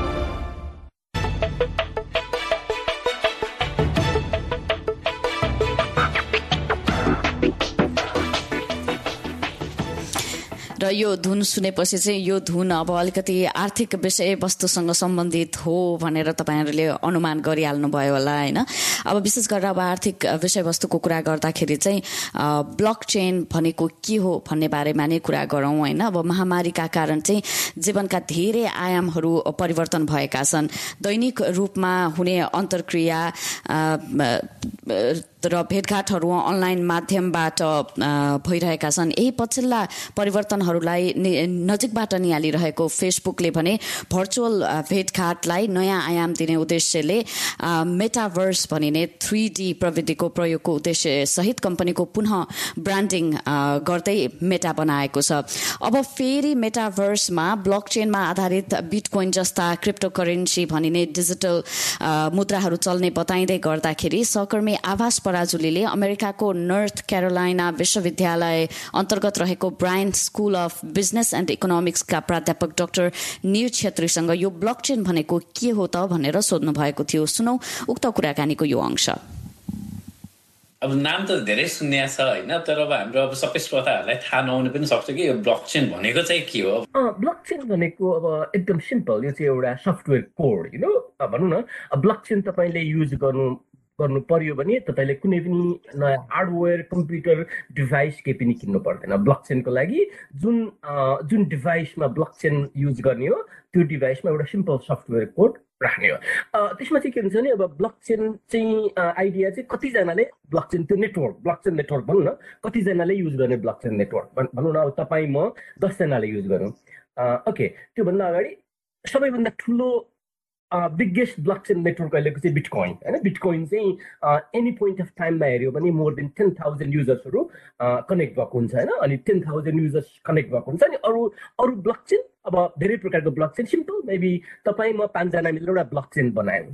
र यो धुन सुनेपछि चाहिँ यो धुन अब अलिकति आर्थिक विषयवस्तुसँग सम्बन्धित हो भनेर तपाईँहरूले अनुमान गरिहाल्नु भयो होला होइन। अब विशेष गरेर अब आर्थिक विषयवस्तुको कुरा गर्दाखेरि चाहिँ ब्लक चेन भनेको के हो भन्ने बारेमा नै कुरा गरौँ होइन। अब महामारीका कारण चाहिँ जीवनका धेरै आयामहरू परिवर्तन भएका छन्। दैनिक रूपमा हुने अन्तर्क्रिया र भेटघाटहरू अनलाइन माध्यमबाट भइरहेका छन्। यही पछिल्ला परिवर्तनहरूलाई नजिकबाट निहालिरहेको फेसबुकले भने भर्चुअल भेटघाटलाई नयाँ आयाम दिने उद्देश्यले मेटाभर्स भनिने थ्री डी प्रविधिको प्रयोगको उद्देश्य सहित कम्पनीको पुनः ब्रान्डिङ गर्दै मेटा बनाएको छ। अब फेरि मेटाभर्समा ब्लकचेनमा आधारित बिटकोइन जस्ता क्रिप्टोकरेन्सी भनिने डिजिटल मुद्राहरू चल्ने बताइँदै गर्दाखेरि सहकर्मी आभास पराजुलीले अमेरिकाको नर्थ क्यारोलाइना विश्वविद्यालय अन्तर्गत रहेको Bryan school of business and इकोनोमिक्सका प्राध्यापक डाक्टर निर छेत्रीसँग यो ब्लकचेन भनेको के हो त भनेर सोध्नु भएको थियो। सुनौ उक्त कुराकानीको यो अंश। अब नाम त धेरै सुन्या छ होइन, तर अब हाम्रो अब सबै श्रोताहरूलाई थाहा नहुनु पनि सक्छ कि यो ब्लकचेन भनेको चाहिँ के हो। ब्लकचेन भनेको अब एकदम सिम्पल, यो चाहिँ एउटा सफ्टवेयर कोड यु नो भनौँ न। ब्लकचेन तपाईँले युज गर्नु गर्नु पर्यो भने तपाईँले कुनै पनि नयाँ हार्डवेयर कम्प्युटर डिभाइस केही पनि किन्नु पर्दैन। ब्लकचेनको लागि जुन जुन डिभाइसमा ब्लकचेन युज गर्ने हो त्यो डिभाइसमा एउटा सिम्पल सफ्टवेयर कोड राख्ने हो। त्यसमा चाहिँ के हुन्छ भने अब ब्लकचेन चाहिँ आइडिया चाहिँ कतिजनाले ब्लकचेन त्यो नेटवर्क ब्लकचेन नेटवर्क भनौँ न, कतिजनाले युज गर्ने ब्लकचेन नेटवर्क भनौँ न। अब तपाईँ म दसजनाले युज गरौँ ओके। त्योभन्दा अगाडि सबैभन्दा ठुलो बिगेस्ट ब्लकचेन नेटवर्क अहिलेको चाहिँ बिटकोइन होइन। बिटकोइन चाहिँ एनी पोइन्ट अफ टाइममा हेऱ्यो भने मोर देन टेन थाउजन्ड युजर्सहरू कनेक्ट भएको हुन्छ होइन। अनि टेन थाउजन्ड युजर्स कनेक्ट भएको हुन्छ। अनि अरू अरू ब्लकचेन अब धेरै प्रकारको ब्लकचेन सिम्पल मेबी तपाईँ म पाँचजना मिलेर एउटा ब्लकचेन बनायौँ।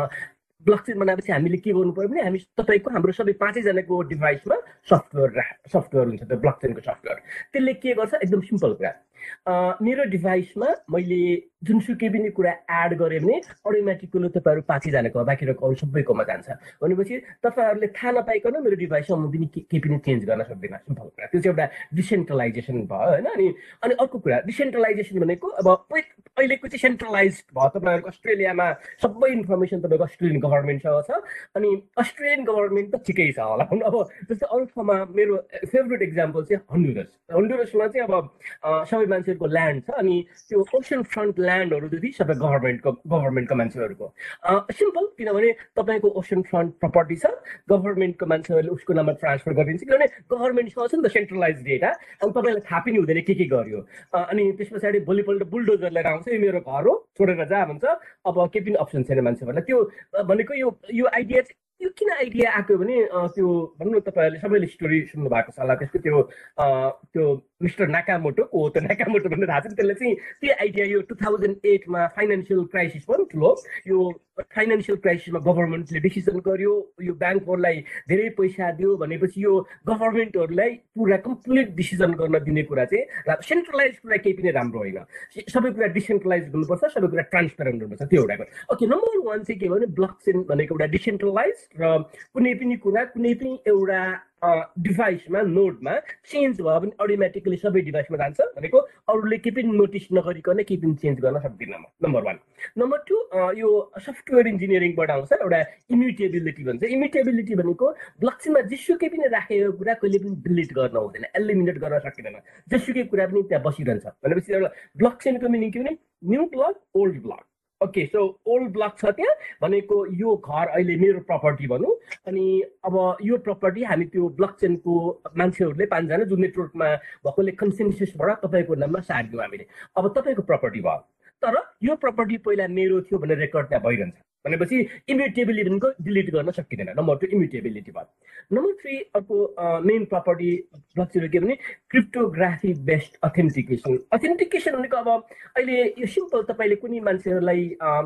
ब्लकचेन बनाएपछि हामीले के गर्नु पर्यो भने हामी तपाईँको हाम्रो सबै पाँचैजनाको डिभाइसमा सफ्टवेयर सफ्टवेयर हुन्छ त्यो ब्लकचेनको सफ्टवेयर। त्यसले के गर्छ एकदम सिम्पल कुरा, मेरो डिभाइसमा मैले जुनसुकै पनि कुरा एड गरेँ भने अटोमेटिकली तपाईँहरू पाँचैजनाको बाँकी रहेको अरू सबैकोमा जान्छ। भनेपछि तपाईँहरूले थाहा नपाइकन मेरो डिभाइसमा म पनि केही पनि चेन्ज गर्न सक्दिनँ। सिम्पल कुरा त्यो चाहिँ एउटा डिसेन्ट्रलाइजेसन भयो होइन। अनि अनि अर्को कुरा डिसेन्ट्रलाइजेसन भनेको अब अहिलेको चाहिँ सेन्ट्रलाइज भयो। तपाईँहरूको अस्ट्रेलियामा सबै इन्फर्मेसन तपाईँको अस्ट्रेलियन गभर्मेन्टसँग छ। अनि अस्ट्रेलियन गभर्मेन्ट त ठिकै छ होला। अब जस्तै अरू ठाउँमा मेरो फेभरेट इक्जाम्पल चाहिँ हन्डुरस। हन्डुरसमा चाहिँ अब सबै मान्छेहरूको ल्यान्ड छ। अनि त्यो ओसन फ्रन्ट ल्यान्डहरू जति सबै गभर्मेन्टको गभर्मेन्टको मान्छेहरूको सिम्पल, किनभने तपाईँको ओसन फ्रन्ट प्रपर्टी छ, गभर्मेन्टको मान्छेहरूले उसको नाममा ट्रान्सफर गरिदिन्छ किनभने गभर्मेन्टसँग छ नि त सेन्ट्रलाइज डेटा। अनि तपाईँलाई थाहा पनि हुँदैन के के गर्यो। अनि त्यस पछाडि भोलिपल्ट बुलडोजर लिएर आउँछ, यो मेरो घर हो छोडेर जा भन्छ। अब केही पनि अप्सन छैन मान्छेहरूलाई। त्यो भनेको यो यो आइडिया यो किन आइडिया आएको भने त्यो भनौँ न तपाईँहरूले सबैले स्टोरी सुन्नु भएको छ होला। त्यसको त्यो त्यो मिस्टर नाकामोटो को हो, त्यो नाकामोटो भन्ने थाहा छ नि। त्यसले चाहिँ त्यो आइडिया यो टु थाउजन्ड एटमा फाइनेन्सियल क्राइसिस पनि ठुलो, यो फाइनेन्सियल क्राइसिसमा गभर्मेन्टले डिसिजन गर्यो, यो ब्याङ्कहरूलाई धेरै पैसा दियो भनेपछि यो गभर्मेन्टहरूलाई पुरा कम्प्लिट डिसिजन गर्न दिने कुरा चाहिँ सेन्ट्रलाइज कुरा केही पनि राम्रो होइन। सबै कुरा डिसेन्ट्रलाइज गर्नुपर्छ, सबै कुरा ट्रान्सपेरेन्ट हुनुपर्छ। त्यो एउटा ओके। नम्बर वान चाहिँ के भने ब्लकचेन भनेको एउटा डिसेन्ट्रलाइज र कुनै पनि कुरा कुनै पनि एउटा डिभाइसमा नोडमा चेन्ज भयो भने अटोमेटिकली सबै डिभाइसमा जान्छ भनेको अरूले केही पनि नोटिस नगरिकन केही पनि चेन्ज गर्न सक्दिनँ म। Number one. नम्बर टू यो सफ्टवेयर इन्जिनियरिङबाट आउँछ एउटा इम्युटेबिलिटी भन्छ। इम्युटेबिलिटी भनेको ब्लकचेनमा जेसुकै पनि राखेको कुरा कहिले पनि डिलिट गर्न हुँदैन, एलिमिनेट गर्न सकिँदैन। जेसुकै कुरा पनि त्यहाँ बसिरहन्छ भनेपछि एउटा ब्लकचेनको मिनिङ के भने new block old block. Okay so old block छ त्यहाँ भनेको यो घर अहिले मेरो प्रपर्टी भनौँ। अनि अब यो प्रपर्टी हामी त्यो ब्लकचेनको मान्छेहरूले पाँचजना जुन नेटवर्कमा भएकोले कन्सेन्ससबाट तपाईँको नाममा सारिदिउँ हामीले। अब तपाईँको प्रपर्टी भयो, तर यो प्रपर्टी पहिला मेरो थियो भनेर रेकर्ड त्यहाँ भइरहन्छ भनेपछि इम्युटेबिलिटी भनेको डिलिट गर्न सकिँदैन। नम्बर टू इम्युटेबिलिटी भयो। नम्बर थ्री अर्को मेन प्रपर्टी ब्लकचेन के भने क्रिप्टोग्राफी बेस्ड अथेन्टिकेसन। अथेन्टिकेसन भनेको अब अहिले यो सिम्पल तपाईँले कुनै मान्छेहरूलाई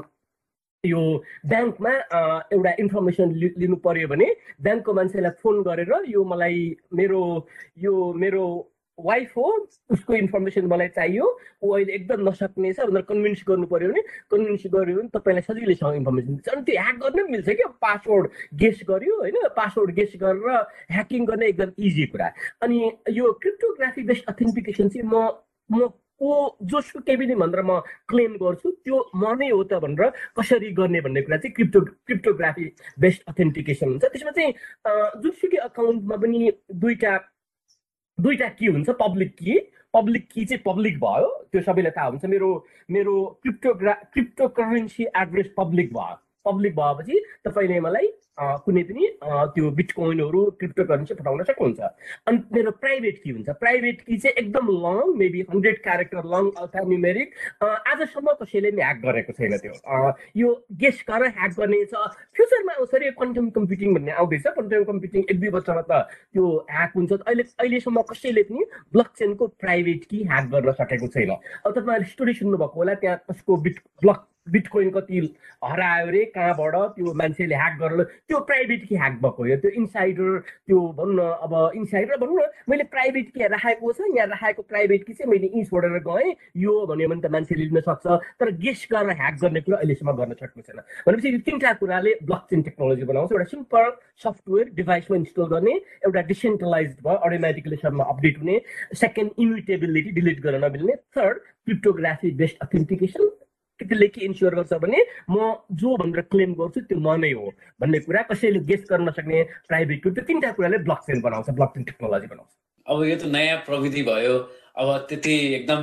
यो ब्याङ्कमा एउटा इन्फर्मेसन लिनु पर्यो भने ब्याङ्कको मान्छेलाई फोन गरेर यो मलाई मेरो यो मेरो वाइफ हो उसको इन्फर्मेसन मलाई चाहियो, ऊ अहिले एकदम नसक्ने छ भनेर कन्भिन्स गर्नु पर्यो भने कन्भिन्स गर्यो भने तपाईँलाई सजिलैसँग इन्फर्मेसन दिन्छ। अनि त्यो ह्याक गर्न पनि मिल्छ क्या, पासवर्ड गेस गर्यो होइन, पासवर्ड गेस गरेर ह्याकिङ गर्ने एकदम इजी कुरा। अनि यो क्रिप्टोग्राफी बेस्ड अथेन्टिकेसन चाहिँ म म को जोसुकै पनि भनेर म क्लेम गर्छु त्यो म नै हो त भनेर कसरी गर्ने भन्ने कुरा चाहिँ क्रिप्टो क्रिप्टोग्राफी बेस्ड अथेन्टिकेसन हुन्छ। त्यसमा चाहिँ जोसुकै अकाउन्टमा पनि दुईटा दुईटा की हुन्छ, पब्लिक की पब्लिक की चाहिँ पब्लिक भयो, त्यो सबैलाई थाहा हुन्छ। मेरो मेरो क्रिप्टोग्रा क्रिप्टो करेन्सी एड्रेस पब्लिक भयो पब्लिक भएपछि तपाईँले मलाई कुनै पनि त्यो बिटकोइनहरू क्रिप्टो करेन्सी पठाउन सक्नुहुन्छ। अनि मेरो प्राइभेट की हुन्छ, प्राइभेट की चाहिँ एकदम long, maybe hundred character long alphanumeric, आजसम्म कसैले पनि ह्याक गरेको छैन। त्यो यो गेस गरेर ह्याक गर्ने छ, फ्युचरमा आउँछ अरे क्वान्टम कम्प्युटिङ भन्ने आउँदैछ, क्वान्टम कम्प्युटिङ एक दुई वर्षमा त त्यो ह्याक हुन्छ। अहिले अहिलेसम्म कसैले पनि ब्लकचेनको प्राइभेट की ह्याक गर्न सकेको छैन। अब तपाईँहरूले स्टोरी सुन्नुभएको होला, त्यहाँ कसको बिट ब्लक बिटकोइन कति हरायो रे, कहाँबाट त्यो मान्छेले ह्याक गरेर त्यो प्राइभेट की ह्याक भएको हो। त्यो इन्साइडर त्यो भनौँ न, अब इन्साइडर भनौँ न, मैले प्राइभेट की राखेको छ, यहाँ राखेको प्राइभेट की चाहिँ मैले इन्च छोडेर गएँ यो भन्यो भने त मान्छेले लिन सक्छ, तर गेस गरेर ह्याक गर्ने कुरा अहिलेसम्म गर्न सकेको छैन। भनेपछि यो तिनवटा कुराले ब्लकचेन टेक्नोलोजी बनाउँछ। एउटा सिम्पल सफ्टवेयर डिभाइसमा इन्स्टल गर्ने, एउटा डिसेन्ट्रलाइज भयो अटोमेटिकली सबमा अपडेट हुने, सेकेन्ड इम्युटेबिलिटी डिलिट गर्न नमिल्ने, थर्ड क्रिप्टोग्राफी बेस्ड अथेन्टिकेसन। त्यसले के इन्स्योर गर्छ भने म जो भनेर क्लेम गर्छु त्यो म नै हो भन्ने कुरा कसैले गेस गर्न नसक्ने प्राइभेट की, त्यो तिनवटा कुराले ब्लकचेन बनाउँछ, ब्लकचेन टेक्नोलोजी बनाउँछ। अब यो त नयाँ प्रविधि भयो, अब त्यति एकदम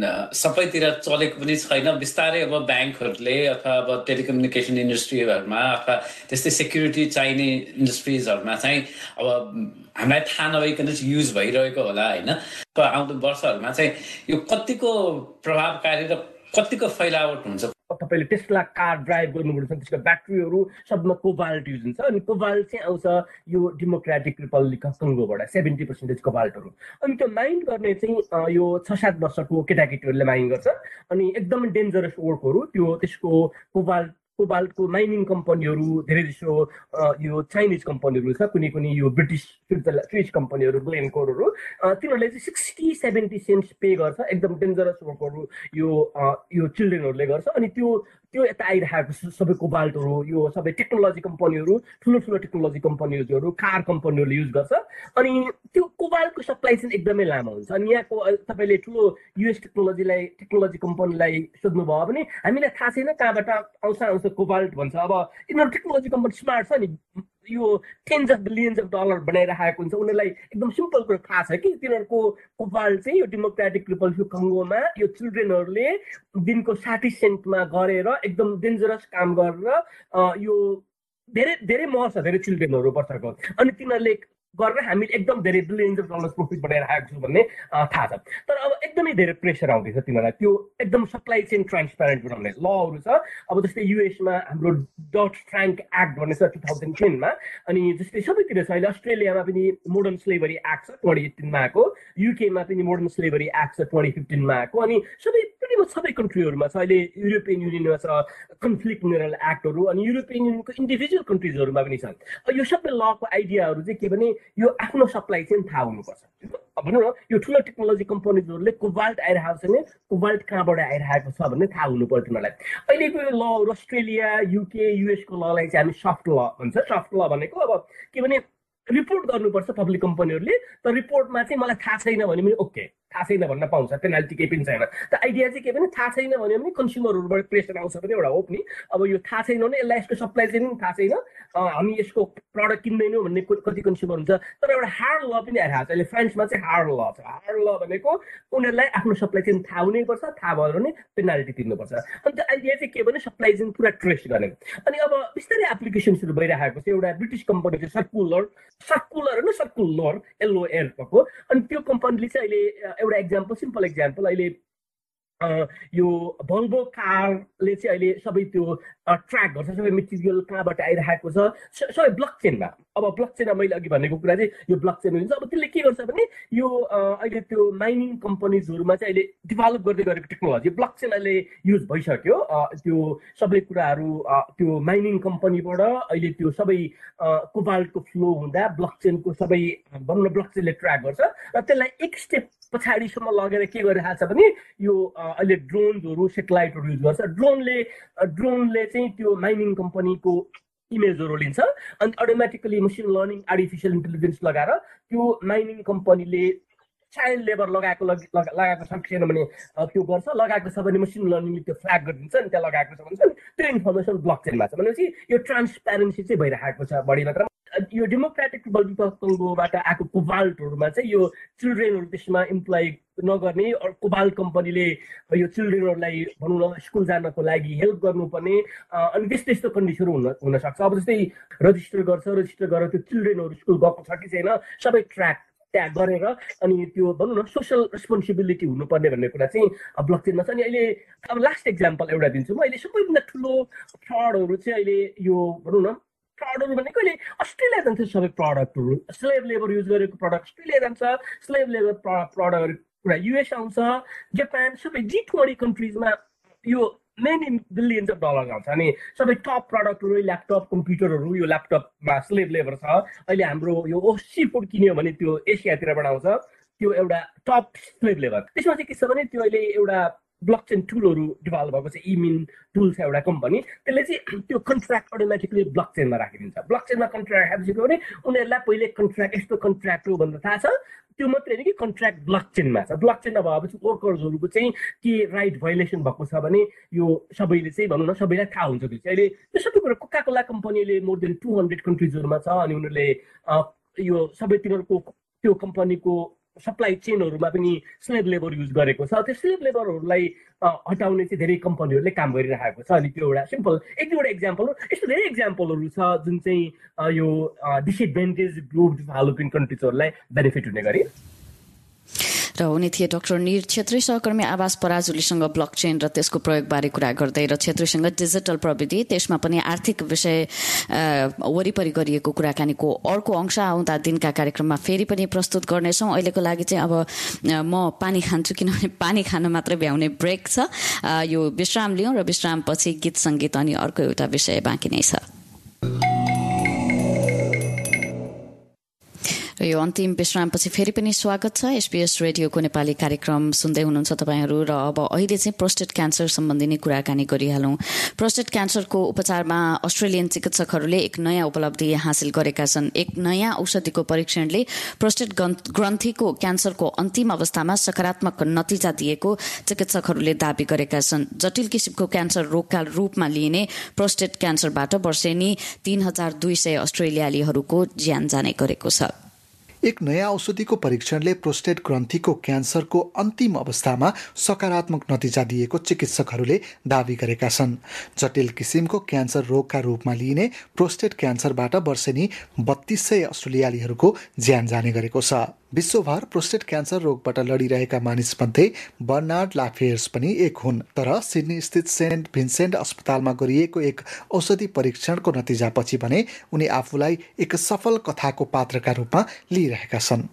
सबैतिर चलेको पनि छैन। बिस्तारै अब ब्याङ्कहरूले अथवा अब टेलिकम्युनिकेसन इन्डस्ट्रीहरूमा अथवा त्यस्तै सेक्युरिटी चाहिने इन्डस्ट्रिजहरूमा चाहिँ अब हामीलाई थाहा नभइकन चाहिँ युज भइरहेको होला होइन। आउँदो वर्षहरूमा चाहिँ यो कतिको प्रभावकारी र कतिको फैलावट हुन्छ? तपाईँले टेस्ला कार ड्राइभ गर्नुपर्छ, त्यसको ब्याट्रीहरू सबमा कोबाल्ट युज हुन्छ। अनि कोबाल्ट चाहिँ आउँछ यो डेमोक्रेटिक रिपब्लिक अफ कङ्गोबाट, सेभेन्टी पर्सेन्टेज कोबाल्टहरू। अनि त्यो माइन गर्ने चाहिँ यो छ सात वर्षको केटाकेटीहरूले माइन गर्छ। अनि एकदमै डेन्जरस वर्कहरू त्यो त्यसको कोबाल्ट कोबाल्टको माइनिङ कम्पनीहरू धेरै जसो यो चाइनिज कम्पनीहरू छ, कुनै कुनै यो ब्रिटिस स्विच कम्पनीहरू ग्लेनकोरहरू, तिनीहरूले चाहिँ सिक्सटी सेभेन्टी सेन्ट्स पे गर्छ। एकदम डेन्जरस वर्कहरू यो यो चिल्ड्रेनहरूले गर्छ। अनि त्यो त्यो यता आइरहेको सबै कोबाल्टहरू यो सबै टेक्नोलोजी कम्पनीहरू, ठुलो ठुलो टेक्नोलोजी कम्पनीहरू, कार कम्पनीहरूले युज गर्छ। अनि त्यो कोबाल्टको सप्लाई चाहिँ एकदमै लामो हुन्छ। अनि यहाँको तपाईँले ठुलो युएस टेक्नोलोजीलाई टेक्नोलोजी कम्पनीलाई सोध्नुभयो भने हामीलाई थाहा छैन कहाँबाट आउँछ आउँछ कोबाल्ट भन्छ। अब यिनीहरू टेक्नोलोजी कम्पनी स्मार्ट छ नि, यो tens of billions of dollar बनाइरहेको हुन्छ, उनीहरूलाई एकदम सिम्पल कुरा थाहा छ कि तिनीहरूको कोबाल्ट चाहिँ यो डेमोक्रेटिक रिपब्लिक कङ्गोमा यो चिल्ड्रेनहरूले दिनको साठी सेन्टमा गरेर एकदम डेन्जरस काम गरेर यो धेरै धेरै मर्छ, धेरै चिल्ड्रेनहरू वर्षको। अनि तिनीहरूले गरेर हामीले एकदम धेरै बिलियन्स अफ डलर प्रफिट बनाइरहेको छु भन्ने थाहा छ। तर अब एकदमै धेरै प्रेसर आउँदैछ तिनीहरूलाई त्यो एकदम सप्लाई चेन ट्रान्सप्यारेन्ट बनाउने लहरू छ। अब जस्तै युएसमा हाम्रो डट फ्राङ्क एक्ट भन्ने छ टु थाउजन्ड टेनमा, अनि जस्तै सबैतिर छ। अहिले अस्ट्रेलियामा पनि मोडर्न स्लेभरी एक्ट छ ट्वेन्टी एटिनमा आएको, युकेमा पनि मोडर्न स्लेभरी एक्ट छ ट्वेन्टी फिफ्टिनमा आएको, अनि सबै pretty much सबै कन्ट्रीहरूमा छ। अहिले युरोपियन युनियनमा छ कन्फ्लिक्ट मिनरल एक्टहरू, अनि युरोपियन युनियनको इन्डिभिजुअल कन्ट्रिजहरूमा पनि छ। यो सबै लको आइडियाहरू चाहिँ के भने यो आफ्नो सप्लाई चेन थाहा हुनुपर्छ। अब भनौँ न यो ठुलो टेक्नोलोजी कम्पनीजहरूले कोबाल्ट आइरहेको छ भने कोबाल्ट कहाँबाट आइरहेको छ भन्ने थाहा हुनु पर्छ तिनीहरूलाई। अहिलेको यो लहरू अस्ट्रेलिया, युके, युएसको ललाई चाहिँ हामी सफ्ट ल भन्छ। सफ्ट ल भनेको अब के भने रिपोर्ट गर्नुपर्छ पब्लिक कम्पनीहरूले, तर रिपोर्टमा चाहिँ मलाई थाहा छैन भने पनि ओके, थाहा छैन भन्न पाउँछ, पेनाल्टी केही पनि छैन। त आइडिया चाहिँ के भने थाहा छैन भने पनि कन्ज्युमरहरूबाट प्रेसर आउँछ पनि एउटा होप नि। अब यो थाहा छैन भने यसलाई यसको सप्लाई चाहिँ पनि थाहा छैन, हामी यसको प्रडक्ट किन्दैनौँ भन्ने कति कन्ज्युमर हुन्छ। तर एउटा हार्ड ल पनि आइरहेको छ अहिले फ्रान्समा चाहिँ हार्ड ल छ। हार्ड ल भनेको उनीहरूलाई आफ्नो सप्लाई चेन थाहा हुनैपर्छ, थाहा भयो भने पेनाल्टी तिर्नुपर्छ। अनि त्यो आइडिया चाहिँ के भने सप्लाई चेन पुरा ट्रेस गर्ने। अनि अब बिस्तारै एप्लिकेसन्सहरू भइरहेको छ। एउटा ब्रिटिश कम्पनी चाहिँ सर्कुलर सर्कुलर होइन सर्कुलर एलओएल भएको, अनि त्यो कम्पनीले चाहिँ अहिले एउटा एक्जाम्पल सिम्पल एक्जाम्पल अहिले यो भल्भो कारले चाहिँ अहिले सबै त्यो ट्र्याक गर्छ, सबै मेटेरियल कहाँबाट आइरहेको छ सबै ब्लकचेनमा। अब ब्लकचेनमा मैले अघि भनेको कुरा चाहिँ यो ब्लकचेन हुन्छ। अब त्यसले के गर्छ भने यो अहिले त्यो माइनिङ कम्पनीजहरूमा चाहिँ अहिले डेभलप गर्दै गरेको टेक्नोलोजी ब्लकचेन अहिले युज भइसक्यो। त्यो सबै कुराहरू त्यो माइनिङ कम्पनीबाट अहिले त्यो सबै कोबाल्टको फ्लो हुँदा ब्लकचेनको सबै भनौँ न ब्लकचेनले ट्र्याक गर्छ र त्यसलाई एक स्टेप पछाडिसम्म लगेर के गरिरहेको छ भने यो अहिले ड्रोनहरू सेटेलाइटहरू युज गर्छ। ड्रोनले ड्रोनले चाहिँ त्यो माइनिङ कम्पनीको इमेजहरू लिन्छ अनि automatically machine learning artificial intelligence लगाएर त्यो माइनिङ कम्पनीले चाइल्ड लेबर लगाएको लगाएको छ छैन भने त्यो गर्छ, लगाएको छ भने मसिन लर्निङले त्यो फ्ल्याग गरिदिन्छ अनि त्यहाँ लगाएको छ भने त्यो इन्फर्मेसन ब्लकचेनमा छ। भनेपछि यो ट्रान्सप्यारेन्सी चाहिँ भइरहेको छ बढी मात्रामा। यो डेमोक्रेटिक रिपब्लिक अफ कङ्गोबाट आएको कोबाल्टहरूमा चाहिँ यो चिल्ड्रेनहरू त्यसमा इम्प्लोइ नगर्ने कोबाल कम्पनीले यो चिल्ड्रेनहरूलाई भनौँ न स्कुल जानको लागि हेल्प गर्नुपर्ने अनि त्यस्तो त्यस्तो कन्डिसन हुन हुनसक्छ। अब जस्तै रजिस्टर गर्छ, रजिस्टर गरेर त्यो चिल्ड्रेनहरू स्कुल गएको छ कि छैन सबै ट्र्याक ट्याग गरेर अनि त्यो भनौँ न सोसल रेस्पोन्सिबिलिटी हुनुपर्ने भन्ने कुरा चाहिँ ब्लकचेनमा छ। अनि अहिले अब लास्ट एक्जाम्पल एउटा दिन्छु म। अहिले सबैभन्दा ठुलो फ्रडहरू चाहिँ अहिले यो भनौँ न फ्रडहरू भनेको अहिले अस्ट्रेलिया जान्छ सबै प्रडक्टहरू, स्लेभ लेबर युज गरेको प्रडक्ट अस्ट्रेलिया जान्छ, स्लेभ लेबर प्रडक्टहरू कुरा युएस आउँछ, जापान सबै जी ट्वेन्टी कन्ट्रिजमा यो मेनी बिलियन्स अफ डलर आउँछ। अनि सबै टप प्रडक्टहरू ल्यापटप कम्प्युटरहरू यो ल्यापटपमा स्लेभ लेबर छ। अहिले हाम्रो यो सी फुड किन्यो भने त्यो एसियातिरबाट आउँछ, त्यो एउटा टप स्लेभ लेबर। त्यसमा चाहिँ के छ भने त्यो अहिले एउटा ब्लकचेन टुलहरू डेभलप भएको छ, इमिन टुल छ एउटा कम्पनी, त्यसले चाहिँ त्यो कन्ट्र्याक्ट अटोमेटिकली ब्लकचेनमा राखिदिन्छ। ब्लकचेनमा कन्ट्र्याक्ट राखिसक्यो भने उनीहरूलाई पहिले कन्ट्र्याक्ट यस्तो कन्ट्र्याक्ट हो भनेर थाहा छ, त्यो मात्रै होइन कि कन्ट्र्याक्ट ब्लकचेनमा छ। ब्लकचेनमा भएपछि वर्कर्सहरूको चाहिँ के राइट भायोलेसन भएको छ भने यो सबैले चाहिँ भनौँ न सबैलाई थाहा हुन्छ। त्यो चाहिँ अहिले त्यो सबै कुरा कोका कोला कम्पनीले मोर देन टू हन्ड्रेड कन्ट्रिजहरूमा छ अनि उनीहरूले यो सबै तिनीहरूको त्यो कम्पनीको सप्लाई चेनहरूमा पनि स्लेभ लेबर युज गरेको छ। त्यो स्लेभ लेबरहरूलाई हटाउने चाहिँ धेरै कम्पनीहरूले काम गरिरहेको छ। अनि त्यो एउटा सिम्पल एक दुईवटा इक्जाम्पल हो, यस्तो धेरै इक्जाम्पलहरू छ जुन चाहिँ यो डिसएडभान्टेज ग्रुप डेभलपिङ कन्ट्रिजहरूलाई बेनिफिट हुने गरी र हुने थिए डाक्टर निर छेत्री, सहकर्मी आवास पराजुलीसँग ब्लकचेन र त्यसको प्रयोगबारे कुरा गर्दै र छेत्रीसँग डिजिटल प्रविधि त्यसमा पनि आर्थिक विषय वरिपरि गरिएको कुराकानीको अर्को अंश आउँदा दिनका कार्यक्रममा फेरि पनि प्रस्तुत गर्नेछौँ। अहिलेको लागि चाहिँ अब म पानी खान्छु किनभने पानी खान मात्र भ्याउने ब्रेक छ। यो विश्राम लियौँ र विश्रामपछि गीत सङ्गीत अनि अर्को एउटा विषय बाँकी नै छ। र यो अन्तिम विश्रामपछि फेरि पनि स्वागत छ। एसपीएस रेडियोको नेपाली कार्यक्रम सुन्दै हुनुहुन्छ तपाईहरू र अब अहिले चाहिँ प्रोस्टेट क्यान्सर सम्बन्धी नै कुराकानी गरिहालौँ। प्रोस्टेट क्यान्सरको उपचारमा अस्ट्रेलियन चिकित्सकहरूले एक नयाँ उपलब्धि हासिल गरेका छन्। एक नयाँ औषधिको परीक्षणले प्रोस्टेट ग्रन्थीको क्यान्सरको अन्तिम अवस्थामा सकारात्मक नतिजा दिएको चिकित्सकहरूले दावी गरेका छन्। जटिल किसिमको क्यान्सर रोगका रूपमा लिइने प्रोस्टेट क्यान्सरबाट वर्षेनी तीन हजार दुई सय अस्ट्रेलियालीहरूको ज्यान जाने गरेको छ। एक नयाँ औषधिको परीक्षणले प्रोस्टेट ग्रन्थीको क्यान्सरको अन्तिम अवस्थामा सकारात्मक नतिजा दिएको चिकित्सकहरूले दावी गरेका छन्। जटिल किसिमको क्यान्सर रोगका रूपमा लिइने प्रोस्टेट क्यान्सरबाट वर्षेनी बत्तीस सय अस्ट्रेलियालीहरूको ज्यान जाने गरेको छ। विश्वभर प्रोस्टेट क्यान्सर रोगबाट लडिरहेका मानिसमध्ये बर्नार्ड लाफेयर्स पनि एक हुन्। तर सिडनी स्थित सेन्ट भिन्सेन्ट अस्पतालमा गरिएको एक औषधि परीक्षणको नतिजापछि भने उनी आफूलाई एक सफल कथाको पात्रका रूपमा लिइरहेका छन्।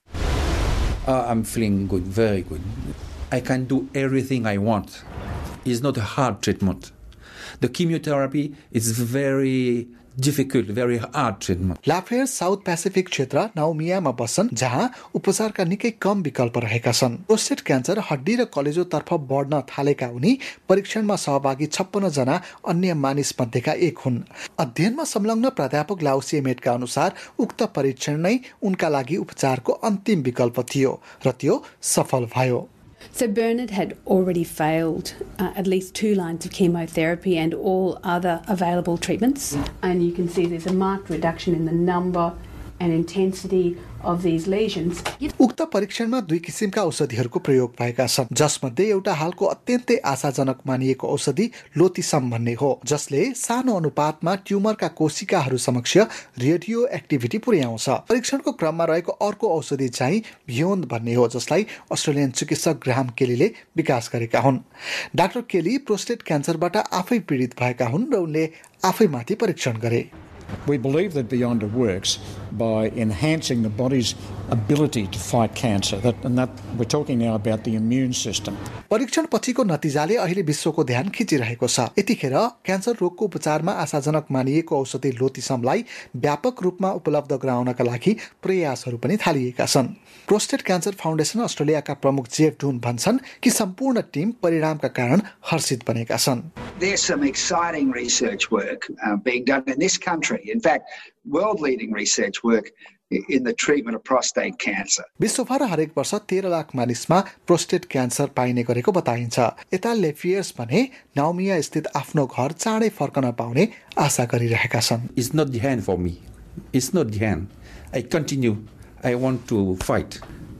I'm feeling good, very good. I can do everything I want. It's not a hard treatment. The chemotherapy is very difficult, very hard treatment. लाफेयर साउथ पेसिफिक क्षेत्र नाउमियामा बस्छन् जहाँ उपचारका निकै कम विकल्प रहेका छन्। प्रोस्टेट क्यान्सर हड्डी र कलेजोतर्फ बढ्न थालेका उनी परीक्षणमा सहभागी छप्पन्न जना अन्य मानिस मध्येका एक हुन्। अध्ययनमा संलग्न प्राध्यापक लाउसिएमेटका अनुसार उक्त परीक्षण नै उनका लागि उपचारको अन्तिम विकल्प थियो र त्यो सफल भयो। So Bernard had already failed uh, at least two lines of chemotherapy and all other available treatments. And you can see there's a marked reduction in the number and intensity of these lesions. उक्त परीक्षणमा दुई किसिमका औषधिहरूको प्रयोग भएका छन्, जसमध्ये एउटा हालको अत्यन्तै आशाजनक मानिएको औषधि लोतिसम भन्ने हो, जसले सानो अनुपातमा ट्युमरका कोशिकाहरू समक्ष रेडियो एक्टिभिटी पुर्याउँछ। परीक्षणको क्रममा रहेको अर्को औषधि चाहिँ भियोन्द भन्ने हो, जसलाई अस्ट्रेलियन चिकित्सक ग्राहम केलीले विकास गरेका हुन्। डाक्टर केली प्रोस्टेट क्यान्सरबाट आफै पीडित भएका हुन् र उनले आफैमाथि परीक्षण गरे। We believe that Beyonder works by enhancing the body's ability to fight cancer. That, and that we're talking now about the immune system. परीक्षण पछिको नतिजाले अहिले विश्वको ध्यान खिचिरहेको छ। यतिखेर क्यान्सर रोगको उपचारमा आशाजनक मानिएको औषधि लोतिसमलाई व्यापक रूपमा उपलब्ध गराउनका लागि प्रयासहरू पनि थालिएका छन्। प्रोस्टेट क्यान्सर फाउन्डेसन अस्ट्रेलियाका प्रमुख जेफ डुन भन्छन् कि सम्पूर्ण टिम परिणामका कारण हर्षित बनेका छन्। There's some exciting research work uh, being done in this country. In fact, world-leading research work in the treatment of prostate cancer. विश्वभर हरेक वर्ष तेह्र लाख मानिसमा प्रोस्टेट क्यान्सर पाइने गरेको बताइन्छ। यता लेफियर्स भने नाउमिया स्थित आफ्नो घर चाँडै फर्कन पाउने आशा गरिरहेका छन्। It's not the end for me. It's not the end. I continue. I want to fight.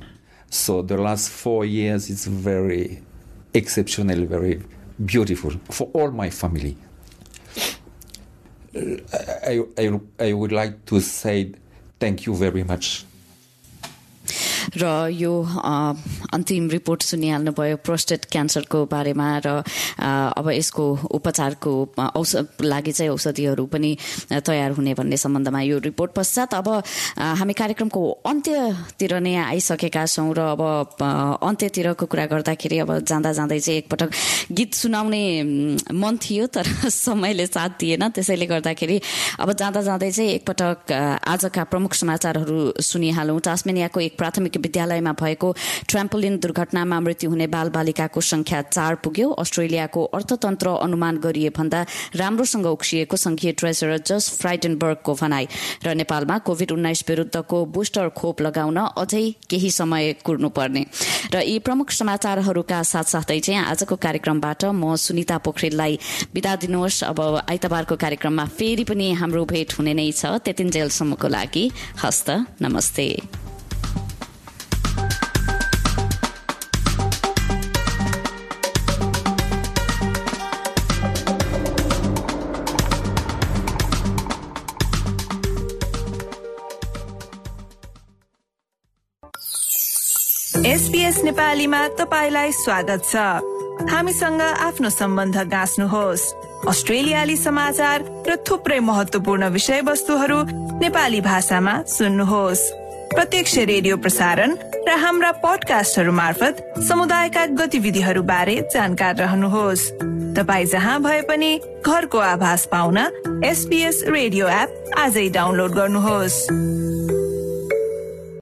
So the last four years is very exceptional, very beautiful for all my family. I, I, I would like to say thank you very much. र यो अन्तिम report सुनिहाल्नु भयो prostate क्यान्सरको बारेमा र अब यसको उपचारको औषध लागि चाहिँ औषधिहरू पनि तयार हुने भन्ने सम्बन्धमा यो रिपोर्ट पश्चात अब हामी कार्यक्रमको अन्त्यतिर नै आइसकेका छौँ र अब अन्त्यतिरको कुरा गर्दाखेरि अब जाँदा जाँदै चाहिँ एकपटक गीत सुनाउने मन थियो तर समयले साथ दिएन, त्यसैले गर्दाखेरि अब जाँदा जाँदै चाहिँ एकपटक आजका प्रमुख समाचारहरू सुनिहालौँ। टास्मेनियाको एक प्राथमिक विद्यालयमा भएको ट्राम्पोलिन दुर्घटनामा मृत्यु हुने बालबालिकाको संख्या चार पुग्यो। अस्ट्रेलियाको अर्थतन्त्र अनुमान गरिए भन्दा राम्रोसँग उक्सिएको संघीय ट्रेजरर जस फ्राइडेनबर्गको भनाई र नेपालमा कोभिड उन्नाइस विरुद्धको बुस्टर खोप लगाउन अझै केही समय कुर्नुपर्ने। र यी प्रमुख समाचारहरूका साथसाथै चाहिँ आजको कार्यक्रमबाट म सुनिता पोखरेललाई बिदा दिनुहोस्। अब आइतबारको कार्यक्रममा फेरि पनि हाम्रो भेट हुने नै छ। त्यतिन्जेलसम्मको लागि हस्त नमस्ते। एसपीएस नेपालीमा तपाईलाई स्वागत छ। हामीसँग आफ्नो सम्बन्ध गाँच्नुहोस्। अस्ट्रेलियाली समाचार र थुप्रै महत्वपूर्ण विषयवस्तुहरू नेपाली भाषामा सुन्नुहोस्। प्रत्यक्ष रेडियो प्रसारण र हाम्रा पडकास्टहरू मार्फत समुदायका गतिविधिहरू बारे जानकार रहनुहोस्। तपाई जहाँ भए पनि घरको आभास पाउन एसपीएस रेडियो एप आजै डाउनलोड गर्नुहोस्।